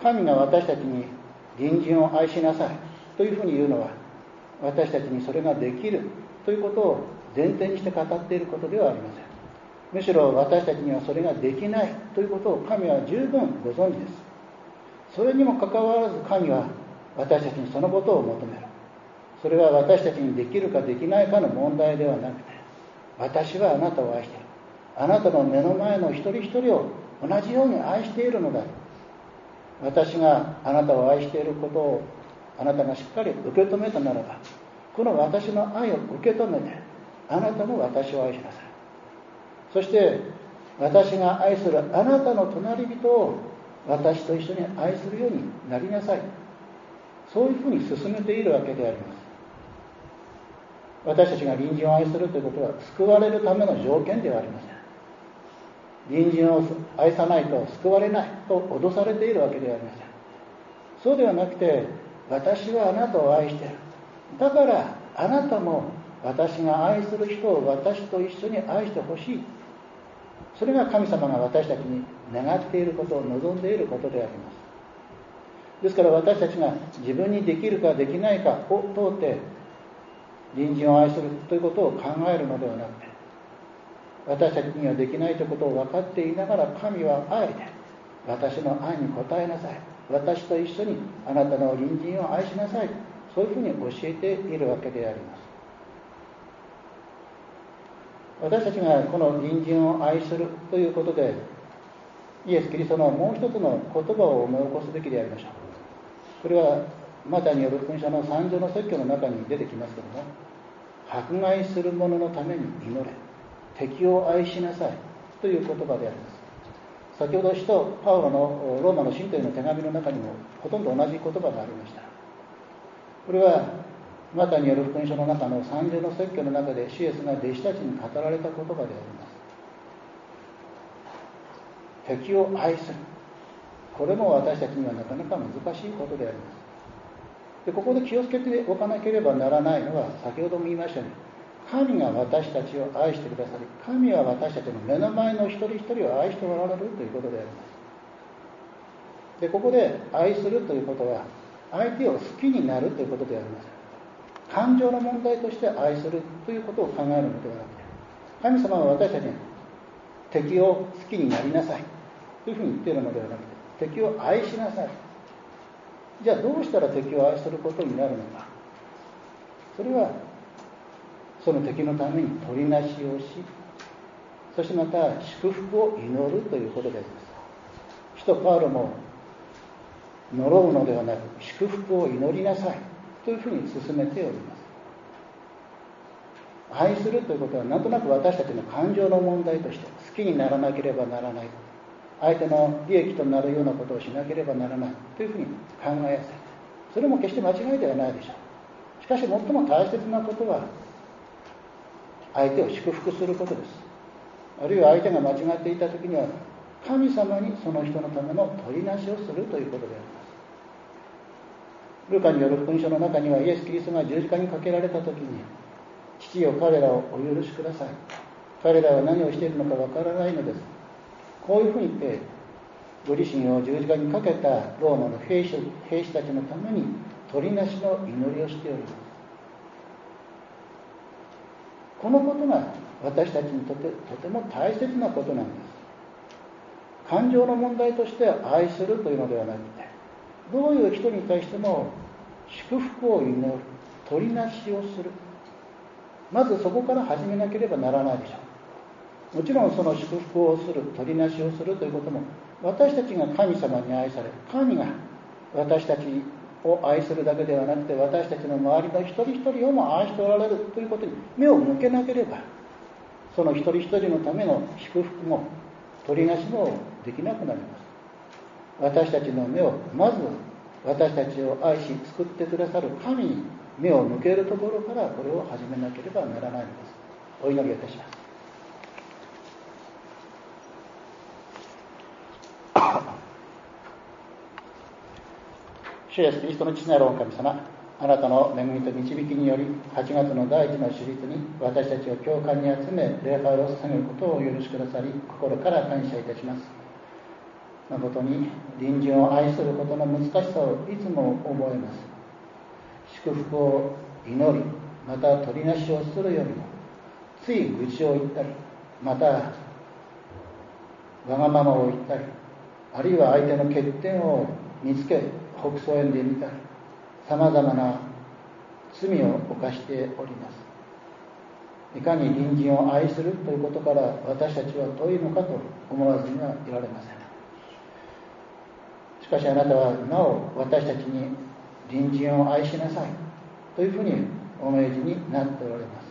神が私たちに隣人を愛しなさいというふうに言うのは、私たちにそれができるということを前提にして語っていることではありません。むしろ私たちにはそれができないということを神は十分ご存知です。それにもかかわらず神は私たちにそのことを求める。それは私たちにできるかできないかの問題ではなくて、私はあなたを愛している、あなたの目の前の一人一人を同じように愛しているのだ。私があなたを愛していることをあなたがしっかり受け止めたならば、この私の愛を受け止めてあなたも私を愛しなさい。そして私が愛するあなたの隣人を私と一緒に愛するようになりなさい。そういうふうに進めているわけであります。私たちが隣人を愛するということは救われるための条件ではありません。隣人を愛さないと救われないと脅されているわけではありません。そうではなくて、私はあなたを愛している、だからあなたも私が愛する人を私と一緒に愛してほしい。それが神様が私たちに願っていることを望んでいることであります。ですから私たちが自分にできるかできないかを問うて隣人を愛するということを考えるのではなくて、私たちにはできないということを分かっていながら、神は愛で私の愛に応えなさい、私と一緒にあなたの隣人を愛しなさい、そういうふうに教えているわけであります。私たちがこの隣人を愛するということで、イエス・キリストのもう一つの言葉を思い起こすべきでありましょう。これはマタイによる福音書の三条の説教の中に出てきますけども、迫害する者のために祈れ、敵を愛しなさいという言葉であります。先ほど使徒パウロのローマの信徒への手紙の中にもほとんど同じ言葉がありました。これはマタイによる福音書の中の三条の説教の中で主イエスが弟子たちに語られた言葉であります。敵を愛する、これも私たちにはなかなか難しいことであります。でここで気をつけておかなければならないのは、先ほども言いましたように、神が私たちを愛してくださり、神は私たちの目の前の一人一人を愛しておられるということであります。でここで愛するということは、相手を好きになるということではありません。感情の問題として愛するということを考えるのではなくて、神様は私たちに敵を好きになりなさいというふうに言っているのではなくて、敵を愛しなさい。じゃあどうしたら敵を愛することになるのか。それはその敵のために取りなしをし、そしてまた祝福を祈るということであります。使徒パウロも呪うのではなく祝福を祈りなさいというふうに進めております。愛するということは、なんとなく私たちの感情の問題として、好きにならなければならない、相手の利益となるようなことをしなければならないというふうに考えやすい。それも決して間違いではないでしょう。しかし最も大切なことは、相手を祝福することです。あるいは相手が間違っていたときには、神様にその人のための取りなしをするということであります。ルカによる福音書の中には、イエス・キリストが十字架にかけられたときに、父よ、彼らをお許しください。彼らは何をしているのかわからないのです。こういうふうに言って、ご自身を十字架にかけたローマの兵士、兵士たちのために取りなしの祈りをしております。このことが私たちにとってとても大切なことなんです。感情の問題として愛するというのではなくて、どういう人に対しても祝福を祈る、取りなしをする、まずそこから始めなければならないでしょう。もちろんその祝福をする、取りなしをするということも、私たちが神様に愛され、神が私たちを愛するだけではなくて、私たちの周りの一人一人をも愛しておられるということに目を向けなければ、その一人一人のための祝福も取りなしもできなくなります。私たちの目をまず私たちを愛し救ってくださる神に目を向けるところからこれを始めなければならないのです。お祈りいたします。主イエスキリストの父なるお神様、あなたの恵みと導きによりはちがつの第一の手術に私たちを教会に集め礼拝を捧げることをお許しくださり、心から感謝いたします。誠に隣人を愛することの難しさをいつも覚えます。祝福を祈り、また取りなしをするよりもつい愚痴を言ったり、またわがままを言ったり、あるいは相手の欠点を見つけほくそ笑んでみたり、さまざまな罪を犯しております。いかに隣人を愛するということから私たちは遠いのかと思わずにはいられません。しかしあなたはなお私たちに隣人を愛しなさいというふうにお命じになっておられます。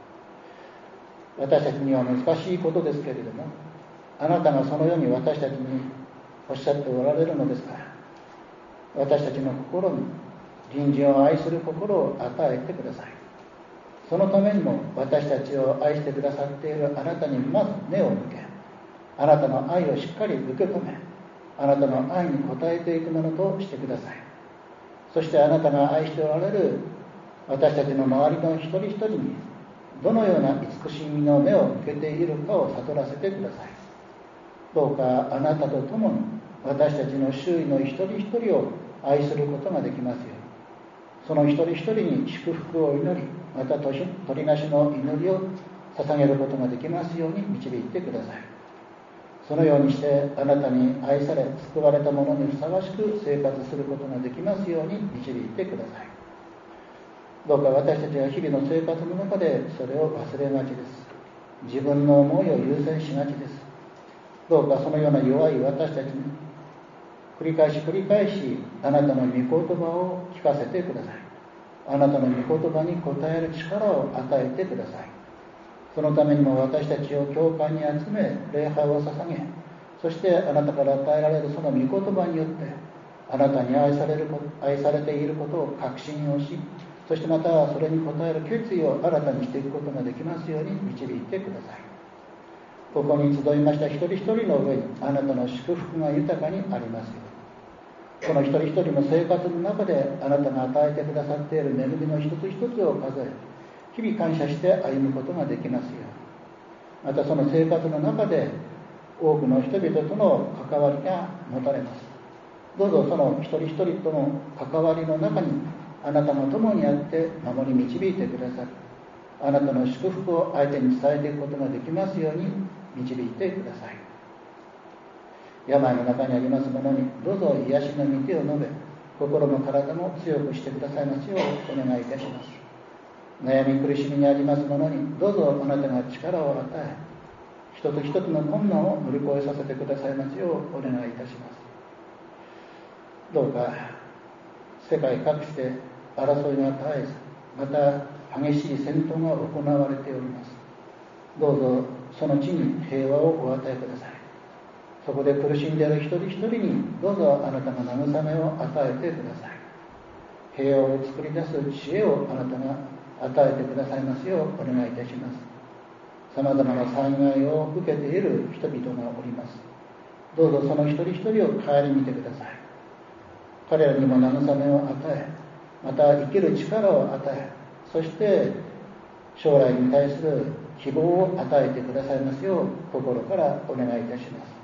私たちには難しいことですけれども、あなたがそのように私たちにおっしゃっておられるのですから、私たちの心に隣人を愛する心を与えてください。そのためにも私たちを愛してくださっているあなたにまず目を向け、あなたの愛をしっかり受け止め、あなたの愛に応えていくものとしてください。そしてあなたが愛しておられる私たちの周りの一人一人にどのような慈しみの目を向けているかを悟らせてください。どうかあなたと共に私たちの周囲の一人一人を愛することができますように、その一人一人に祝福を祈り、また取りなしの祈りを捧げることができますように導いてください。そのようにしてあなたに愛され救われた者にふさわしく生活することができますように導いてください。どうか私たちは日々の生活の中でそれを忘れがちです。自分の思いを優先しがちです。どうかそのような弱い私たちに繰り返し繰り返しあなたの御言葉を聞かせてください。あなたの御言葉に応える力を与えてください。そのためにも私たちを教会に集め礼拝を捧げ、そしてあなたから与えられるその御言葉によってあなたに愛される愛されていることを確信をし、そしてまたそれに応える決意を新たにしていくことができますように導いてください。ここに集いました一人一人の上にあなたの祝福が豊かにありますように、この一人一人の生活の中であなたが与えてくださっている恵みの一つ一つを数え、日々感謝して歩むことができますように、またその生活の中で多くの人々との関わりが持たれます。どうぞその一人一人との関わりの中にあなたが共にあって守り導いてくださるあなたの祝福を相手に伝えていくことができますように導いてください。病の中にあります者にどうぞ癒しの御手を述べ、心も体も強くしてくださいますようお願いいたします。悩み苦しみにあります者にどうぞあなたが力を与え、一つ一つの困難を乗り越えさせてくださいますようお願いいたします。どうか世界各地で争いが絶えず、また激しい戦闘が行われております。どうぞその地に平和をお与えください。そこで苦しんでいる一人一人にどうぞあなたが慰めを与えてください。平和を作り出す知恵をあなたが与えてくださいますようお願いいたします。さまざまな災害を受けている人々がおります。どうぞその一人一人を顧みてください。彼らにも慰めを与え、また生きる力を与え、そして将来に対する希望を与えてくださいますよう心からお願いいたします。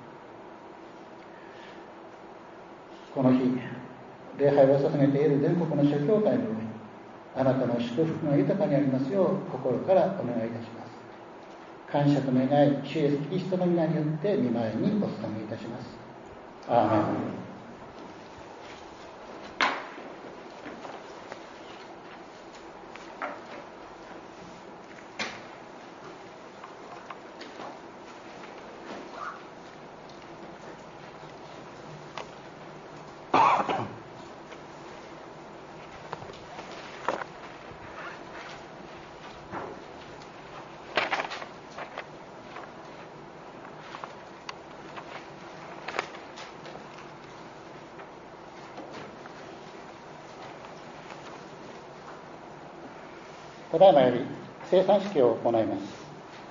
この日礼拝を捧げている全国の諸教会の上にあなたの祝福が豊かにありますよう心からお願いいたします。感謝と願い、主イエスキリストの皆によって御前にお捧げいたします。アーメン。 ただいまより聖餐式を行います。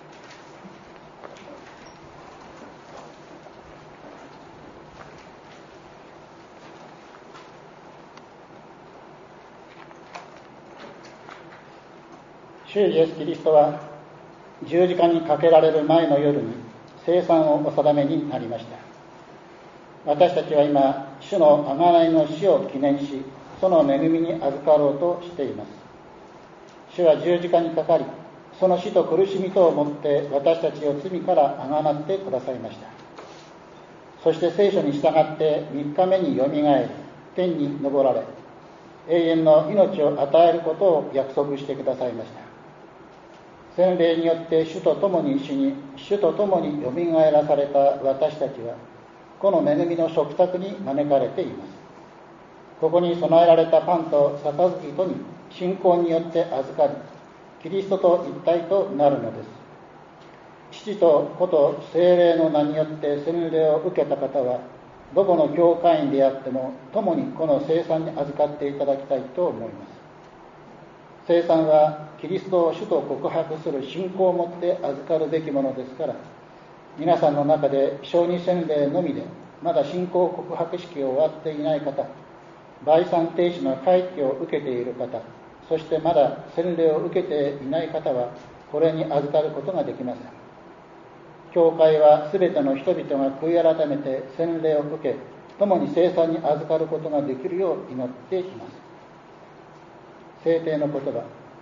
主イエス・キリストは十字架にかけられる前の夜に聖餐をお定めになりました。私たちは今、主の贖いの死を記念し、その恵みに預かろうとしています。主は十字架にかかり、その死と苦しみとをもって私たちを罪から贖ってくださいました。そして聖書に従って三日目によみがえり、天に昇られ、永遠の命を与えることを約束してくださいました。洗礼によって主と共に死に、主と共によみがえらされた私たちは、この恵みの食卓に招かれています。ここに備えられたパンと杯とに信仰によって預かり、キリストと一体となるのです。父と子と聖霊の名によって洗礼を受けた方は、どこの教会員であっても共にこの聖餐に預かっていただきたいと思います。聖餐はキリストを主と告白する信仰をもって預かるべきものですから、皆さんの中で小児洗礼のみでまだ信仰告白式を終わっていない方、第三停止の回帰を受けている方、そしてまだ洗礼を受けていない方はこれに預かることができません。教会はすべての人々が悔い改めて洗礼を受け、共に聖餐に預かることができるよう祈っています。聖典の言葉。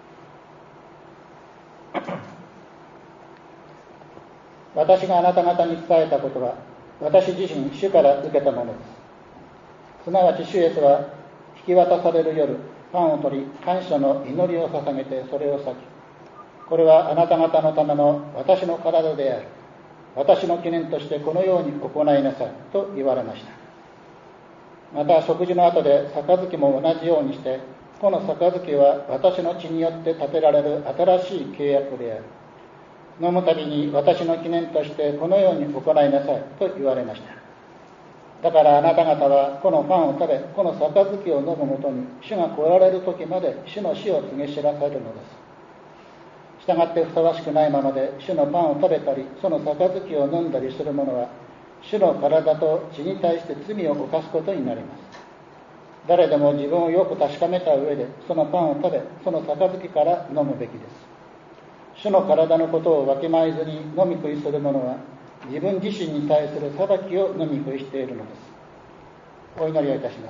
私があなた方に伝えたことは、私自身主から受けたものです。すなわち主イエスは引き渡される夜、パンを取り、感謝の祈りを捧げてそれを裂き、これはあなた方のための私の体である。私の記念としてこのように行いなさいと言われました。また食事の後で杯も同じようにして、この杯は私の血によって立てられる新しい契約である。飲むたびに私の記念としてこのように行いなさいと言われました。だからあなた方はこのパンを食べ、この杯を飲むごとに主が来られる時まで主の死を告げ知らされるのです。従ってふさわしくないままで主のパンを食べたり、その杯を飲んだりする者は主の体と血に対して罪を犯すことになります。誰でも自分をよく確かめた上でそのパンを食べ、その杯から飲むべきです。主の体のことをわきまえずに飲み食いする者は自分自身に対する裁きを飲み食いしているのです。お祈りをいたします。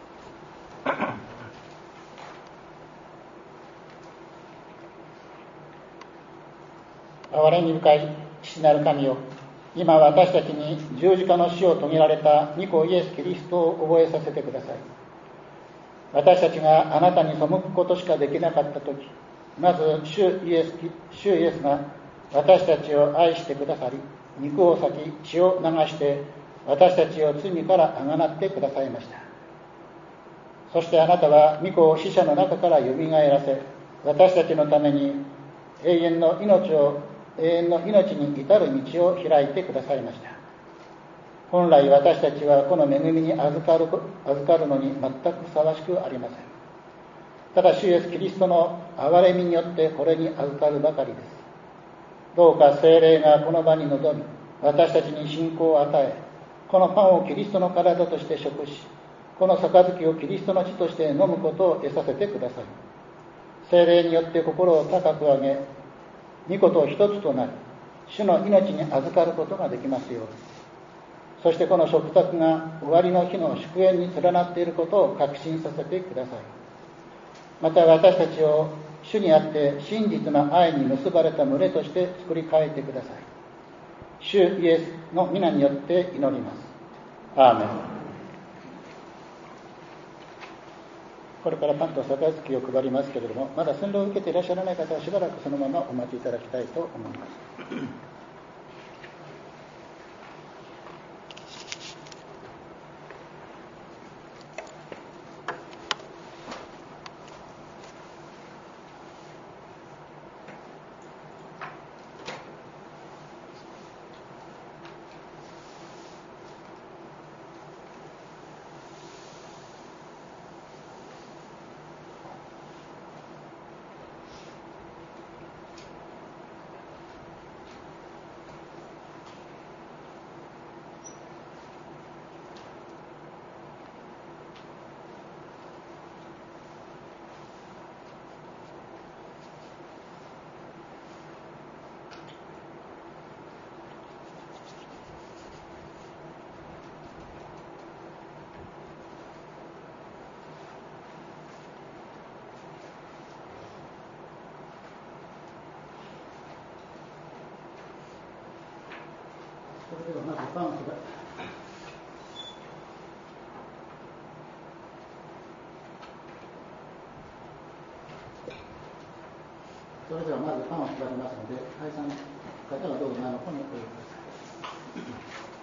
憐れみ深い父なる神よ、今私たちに十字架の死を遂げられた御子イエス・キリストを覚えさせてください。私たちがあなたに背くことしかできなかったとき、まず主イエス、主イエスが私たちを愛してくださり、肉を裂き血を流して私たちを罪からあがなってくださいました。そしてあなたは御子を死者の中からよみがえらせ、私たちのために永遠の命を永遠の命に至る道を開いてくださいました。本来私たちはこの恵みに預かる、預かるのに全くふさわしくありません。ただ主イエスキリストの憐れみによってこれに預かるばかりです。どうか聖霊がこの場に臨み、私たちに信仰を与え、このパンをキリストの体として食し、この杯をキリストの血として飲むことを得させてください。聖霊によって心を高く上げ、御子と一つとなり、主の命に預かることができますように。そしてこの食卓が終わりの日の祝宴に連なっていることを確信させてください。また私たちを主にあって真実な愛に結ばれた群れとして作り変えてください。主イエスの皆によって祈ります。アーメン。これからパンと杯を配りますけれども、まだ洗礼を受けていらっしゃらない方はしばらくそのままお待ちいただきたいと思います。 それではまずパンフがそれではまずパンを配りますので、解散方はどうぞ前の方にお寄りください。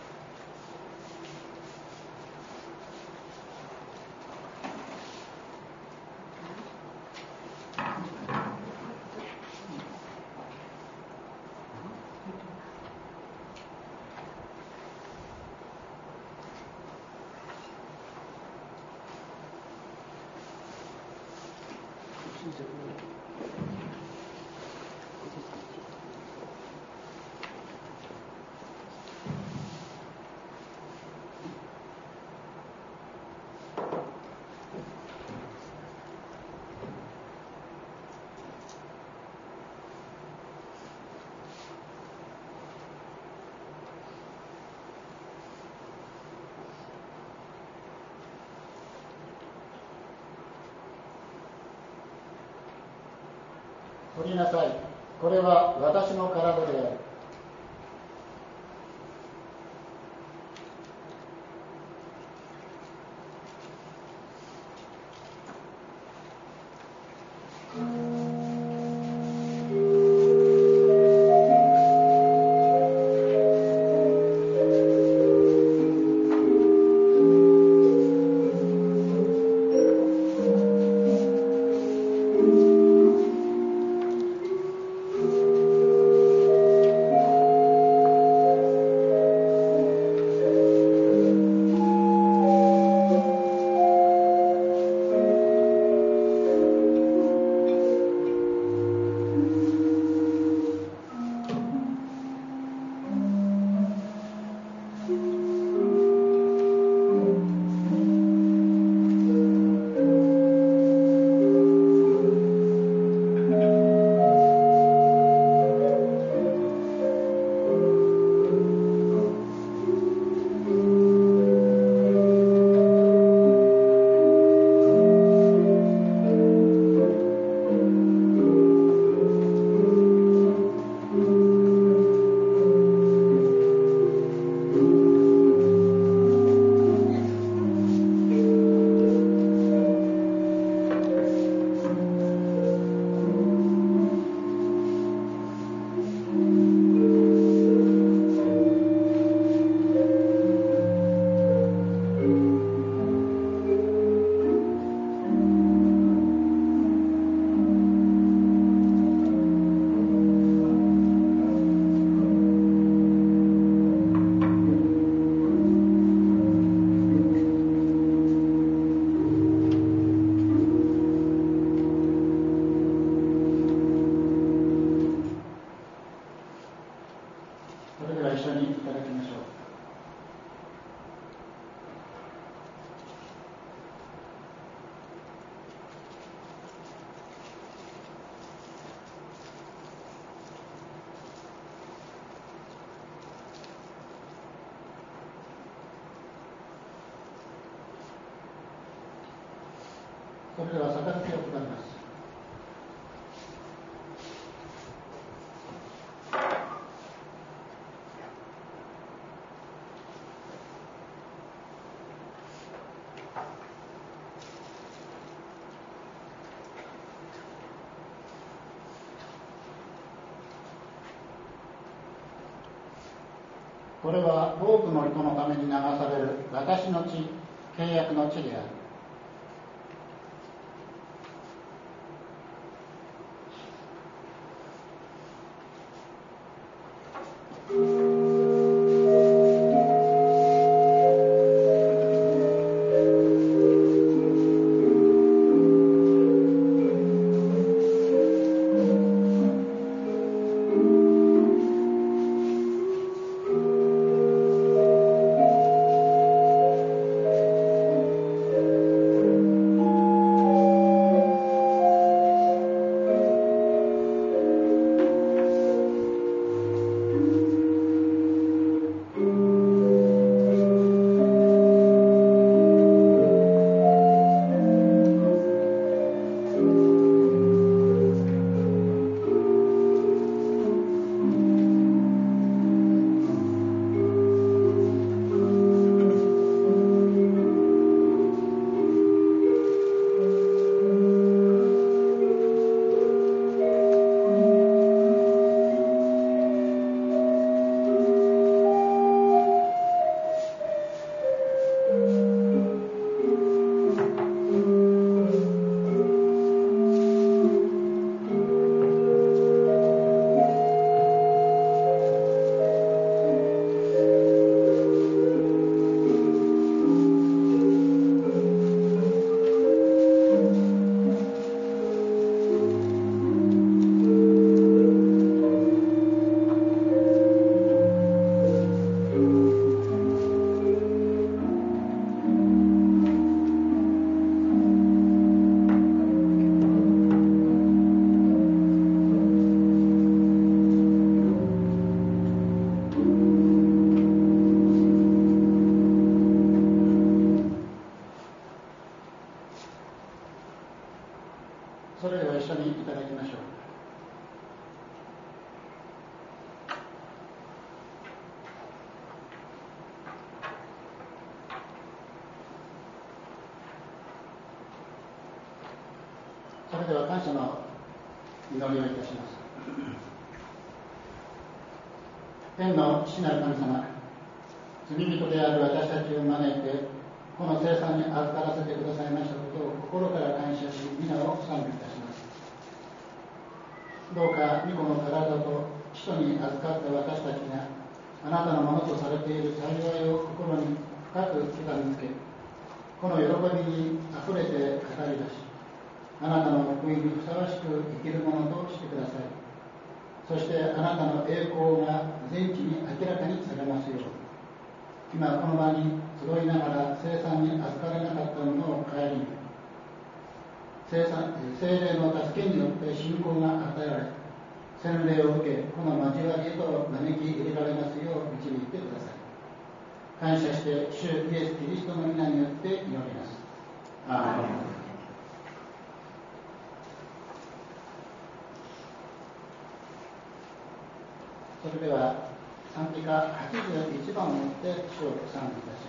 取りなさい。これは私の体である。それでは杯を配ります。これは多くの人のために流される私の血、契約の血である。 「 れでは感謝の祈りをいたします。天の父なる神様、罪人である私たちを招いてこの聖餐に預からせてくださいましたことを心から感謝し、皆を賛美いたします。どうか御子の体と使徒に預かった私たちがあなたのものとされている幸いを心に深く刻みつけ、この喜びにあふれて語り出し、あなたの福音にふさわしく生きるものとしてください。そしてあなたの栄光が全地に明らかにされますよう、今この場に集いながら聖餐に預かれなかったものを顧み、聖餐聖霊の助けによって信仰が与えられ、洗礼を受け、この交わりへと招き入れられますよう導いてください。感謝して主イエス・キリストの皆によって祈ります。アーメン。それでは賛美歌はちじゅういちばんをもって主を賛美いたします。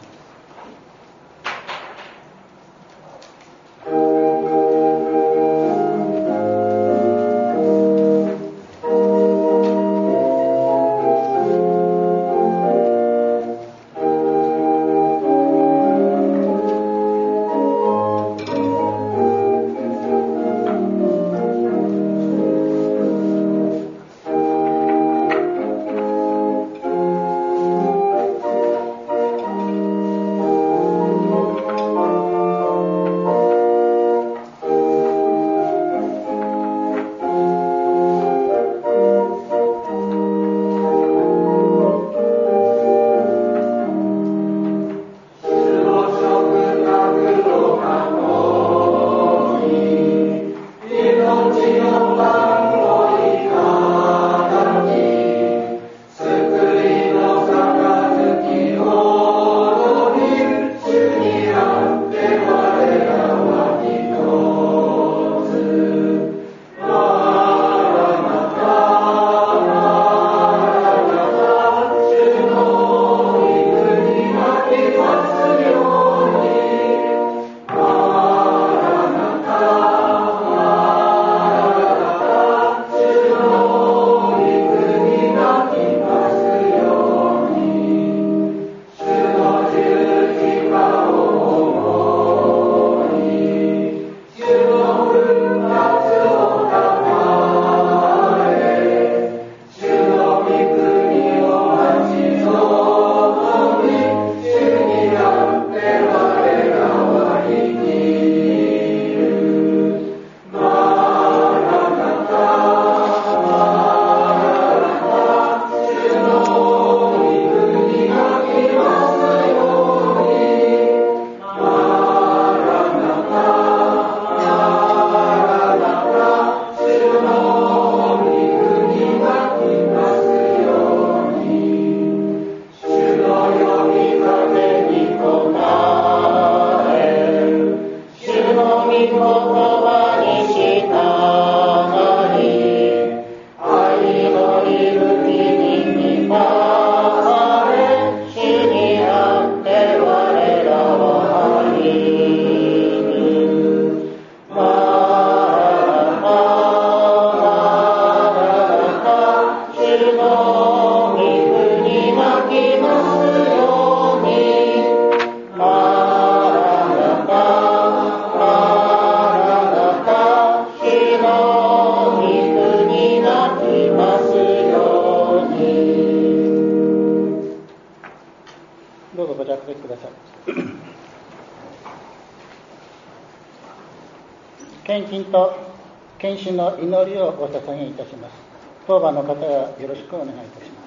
献金と献身の祈りをお捧げいたします。当番の方はよろしくお願いいたします。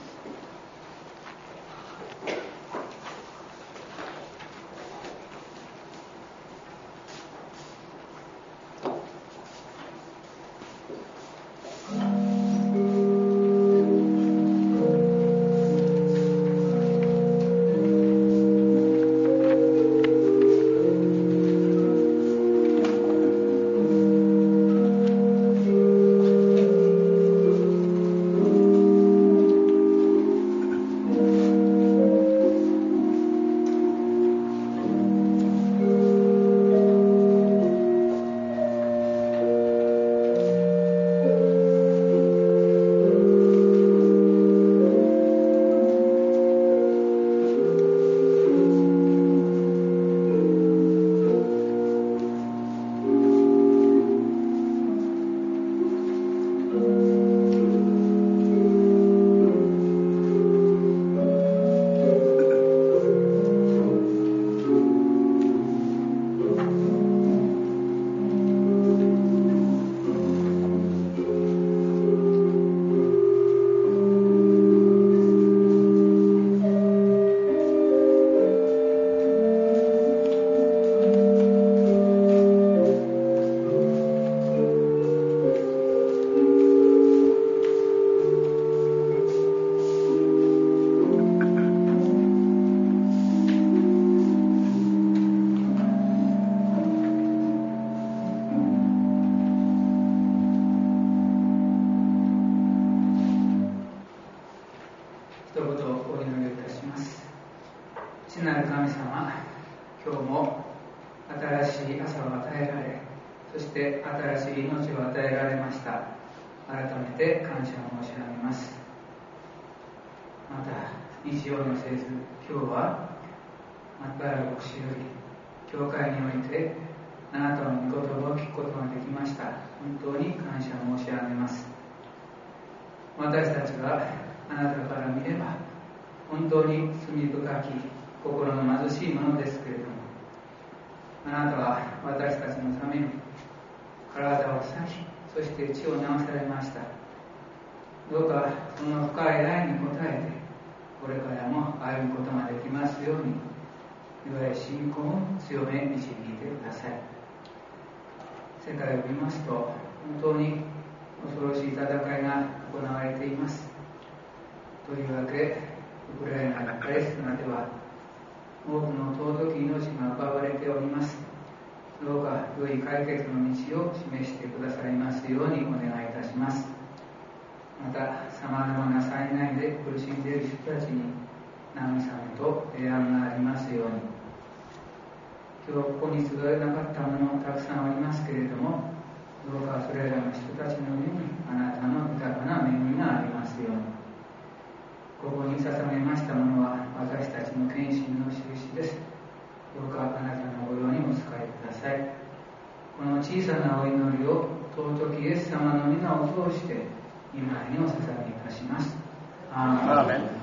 ます。父なる神様、今日も新しい朝を与えられ、そして新しい命を与えられました。改めて感謝を申し上げます。また日曜のせず、今日は松原牧師より教会においてあなたの御言葉を聞くことができました。本当に感謝申し上げます。私たちがあなたから見れば本当に罪深き心の貧しいものですけれども、あなたは私たちのために体を裂き、そして血を流されました。どうかその深い愛に応えて、これからも歩むことができますように、いわゆる信仰を強め導いてください。世界を見ますと、本当に恐ろしい戦いが行われています。とりわけウクライナ、パレスチナでは多くの尊き命が奪われております。どうか良い解決の道を示してくださいますようにお願いいたします。またさまざまな災害で苦しんでいる人たちに慰めと平安がありますように。今日ここに集えなかったものたくさんありますけれども、どうかそれらの人たちの上にあなたの豊かな恵みがありますように。ここに捧げましたものは私たちの献身の印です。どうかあなたのご用にお使いください。この小さなお祈りを尊きイエス様の皆を通して今にお捧げいたします。アーメン。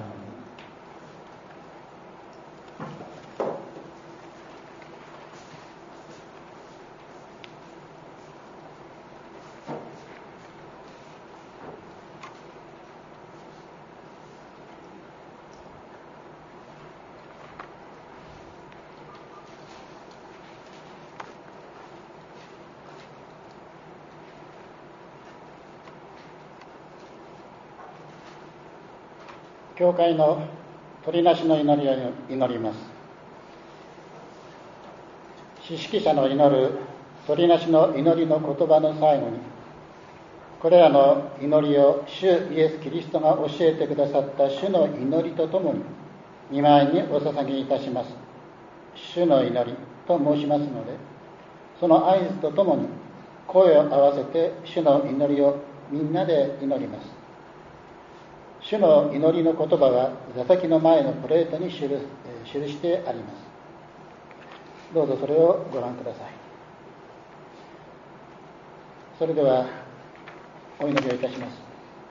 教会の取りなしの祈りを祈ります。司式者の祈る取りなしの祈りの言葉の最後に、これらの祈りを主イエス・キリストが教えてくださった主の祈りとともに御前にお捧げいたします。主の祈りと申しますので、その合図とともに声を合わせて主の祈りをみんなで祈ります。主の祈りの言葉は座席の前のプレートに記してあります。どうぞそれをご覧ください。それではお祈りをいたします。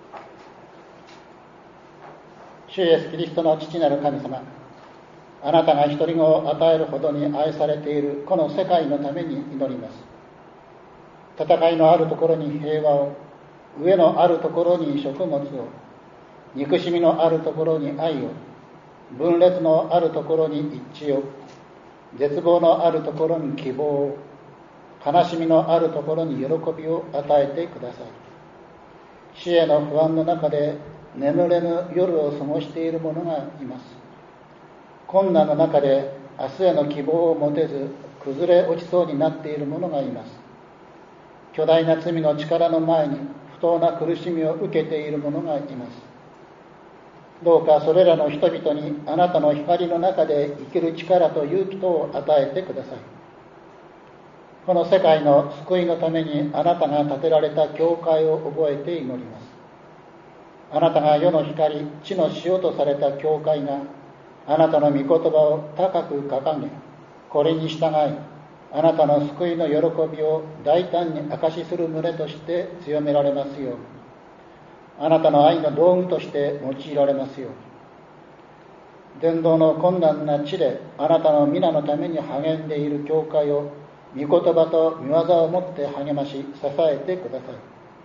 主イエスキリストの父なる神様、あなたが一人子を与えるほどに愛されているこの世界のために祈ります。戦いのあるところに平和を、飢えのあるところに食物を、憎しみのあるところに愛を、分裂のあるところに一致を、絶望のあるところに希望を、悲しみのあるところに喜びを与えてください。死への不安の中で眠れぬ夜を過ごしている者がいます。困難の中で明日への希望を持てず崩れ落ちそうになっている者がいます。巨大な罪の力の前に不当な苦しみを受けている者がいます。どうかそれらの人々にあなたの光の中で生きる力と勇気とを与えてください。この世界の救いのためにあなたが建てられた教会を覚えて祈ります。あなたが世の光、地の塩とされた教会があなたの御言葉を高く掲げ、これに従いあなたの救いの喜びを大胆に証しする群れとして強められますように、あなたの愛の道具として用いられますように、伝道の困難な地であなたの皆のために励んでいる教会を御言葉と御業をもって励まし支えてください。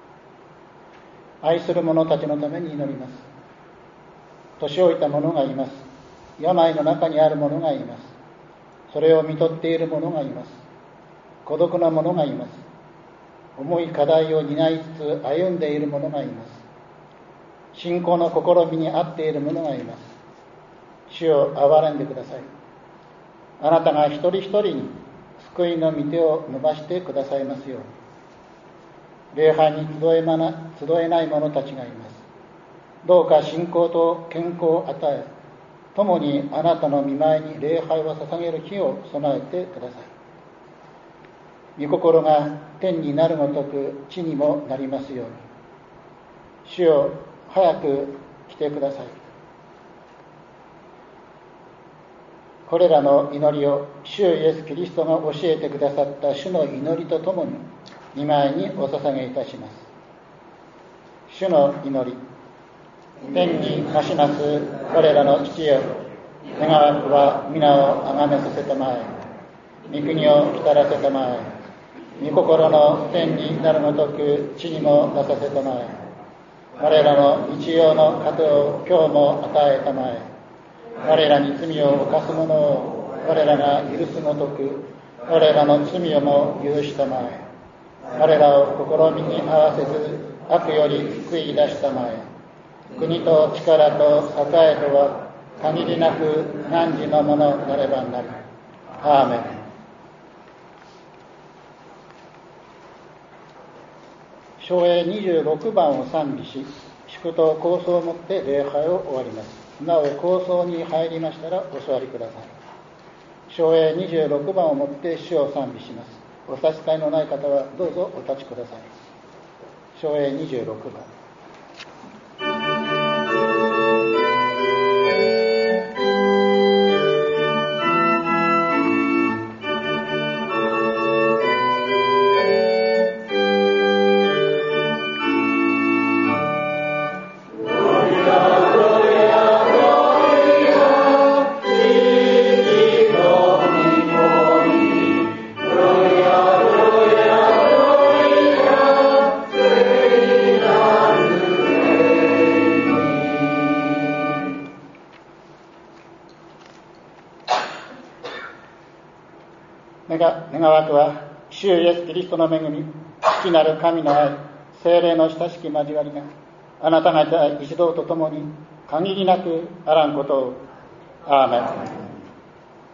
愛する者たちのために祈ります。年老いた者がいます。病の中にある者がいます。それを看取っている者がいます。孤独な者がいます。重い課題を担いつつ歩んでいる者がいます。信仰の試みにあっている者がいます。主を憐れんでください。あなたが一人一人に救いの御手を伸ばしてくださいますように。礼拝に集えまな、集えない者たちがいます。どうか信仰と健康を与え、 共にあなたの御前に礼拝を捧げる日を備えてください。御心が天になるごとく地にもなりますように。主よ、早く来てください。これらの祈りを主イエス・キリストが教えてくださった主の祈りとともに御前にお捧げいたします。主の祈り。天に増します我らの父よ、願わくは皆をあがめさせたまえ、御国を来たらせたまえ、御心の天になるごとく地にもなさせたまえ、我らの日曜の糧を今日も与えたまえ、我らに罪を犯す者を我らが許すごとく我らの罪をも許したまえ、我らを試みに合わせず悪より救い出したまえ、国と力と栄えとは限りなく汝のものなればなり。アーメン。唱詠にじゅうろくばんを賛美し、祝祷構想をもって礼拝を終わります。なお構想に入りましたらお座りください。唱詠にじゅうろくばんをもって主を賛美します。お差し支えのない方はどうぞお立ちください。唱詠にじゅうろくばん。願わくは主イエスキリストの恵み、父なる神の愛、聖霊の親しき交わりがあなた方一同と共に限りなくあらんことを。アーメン。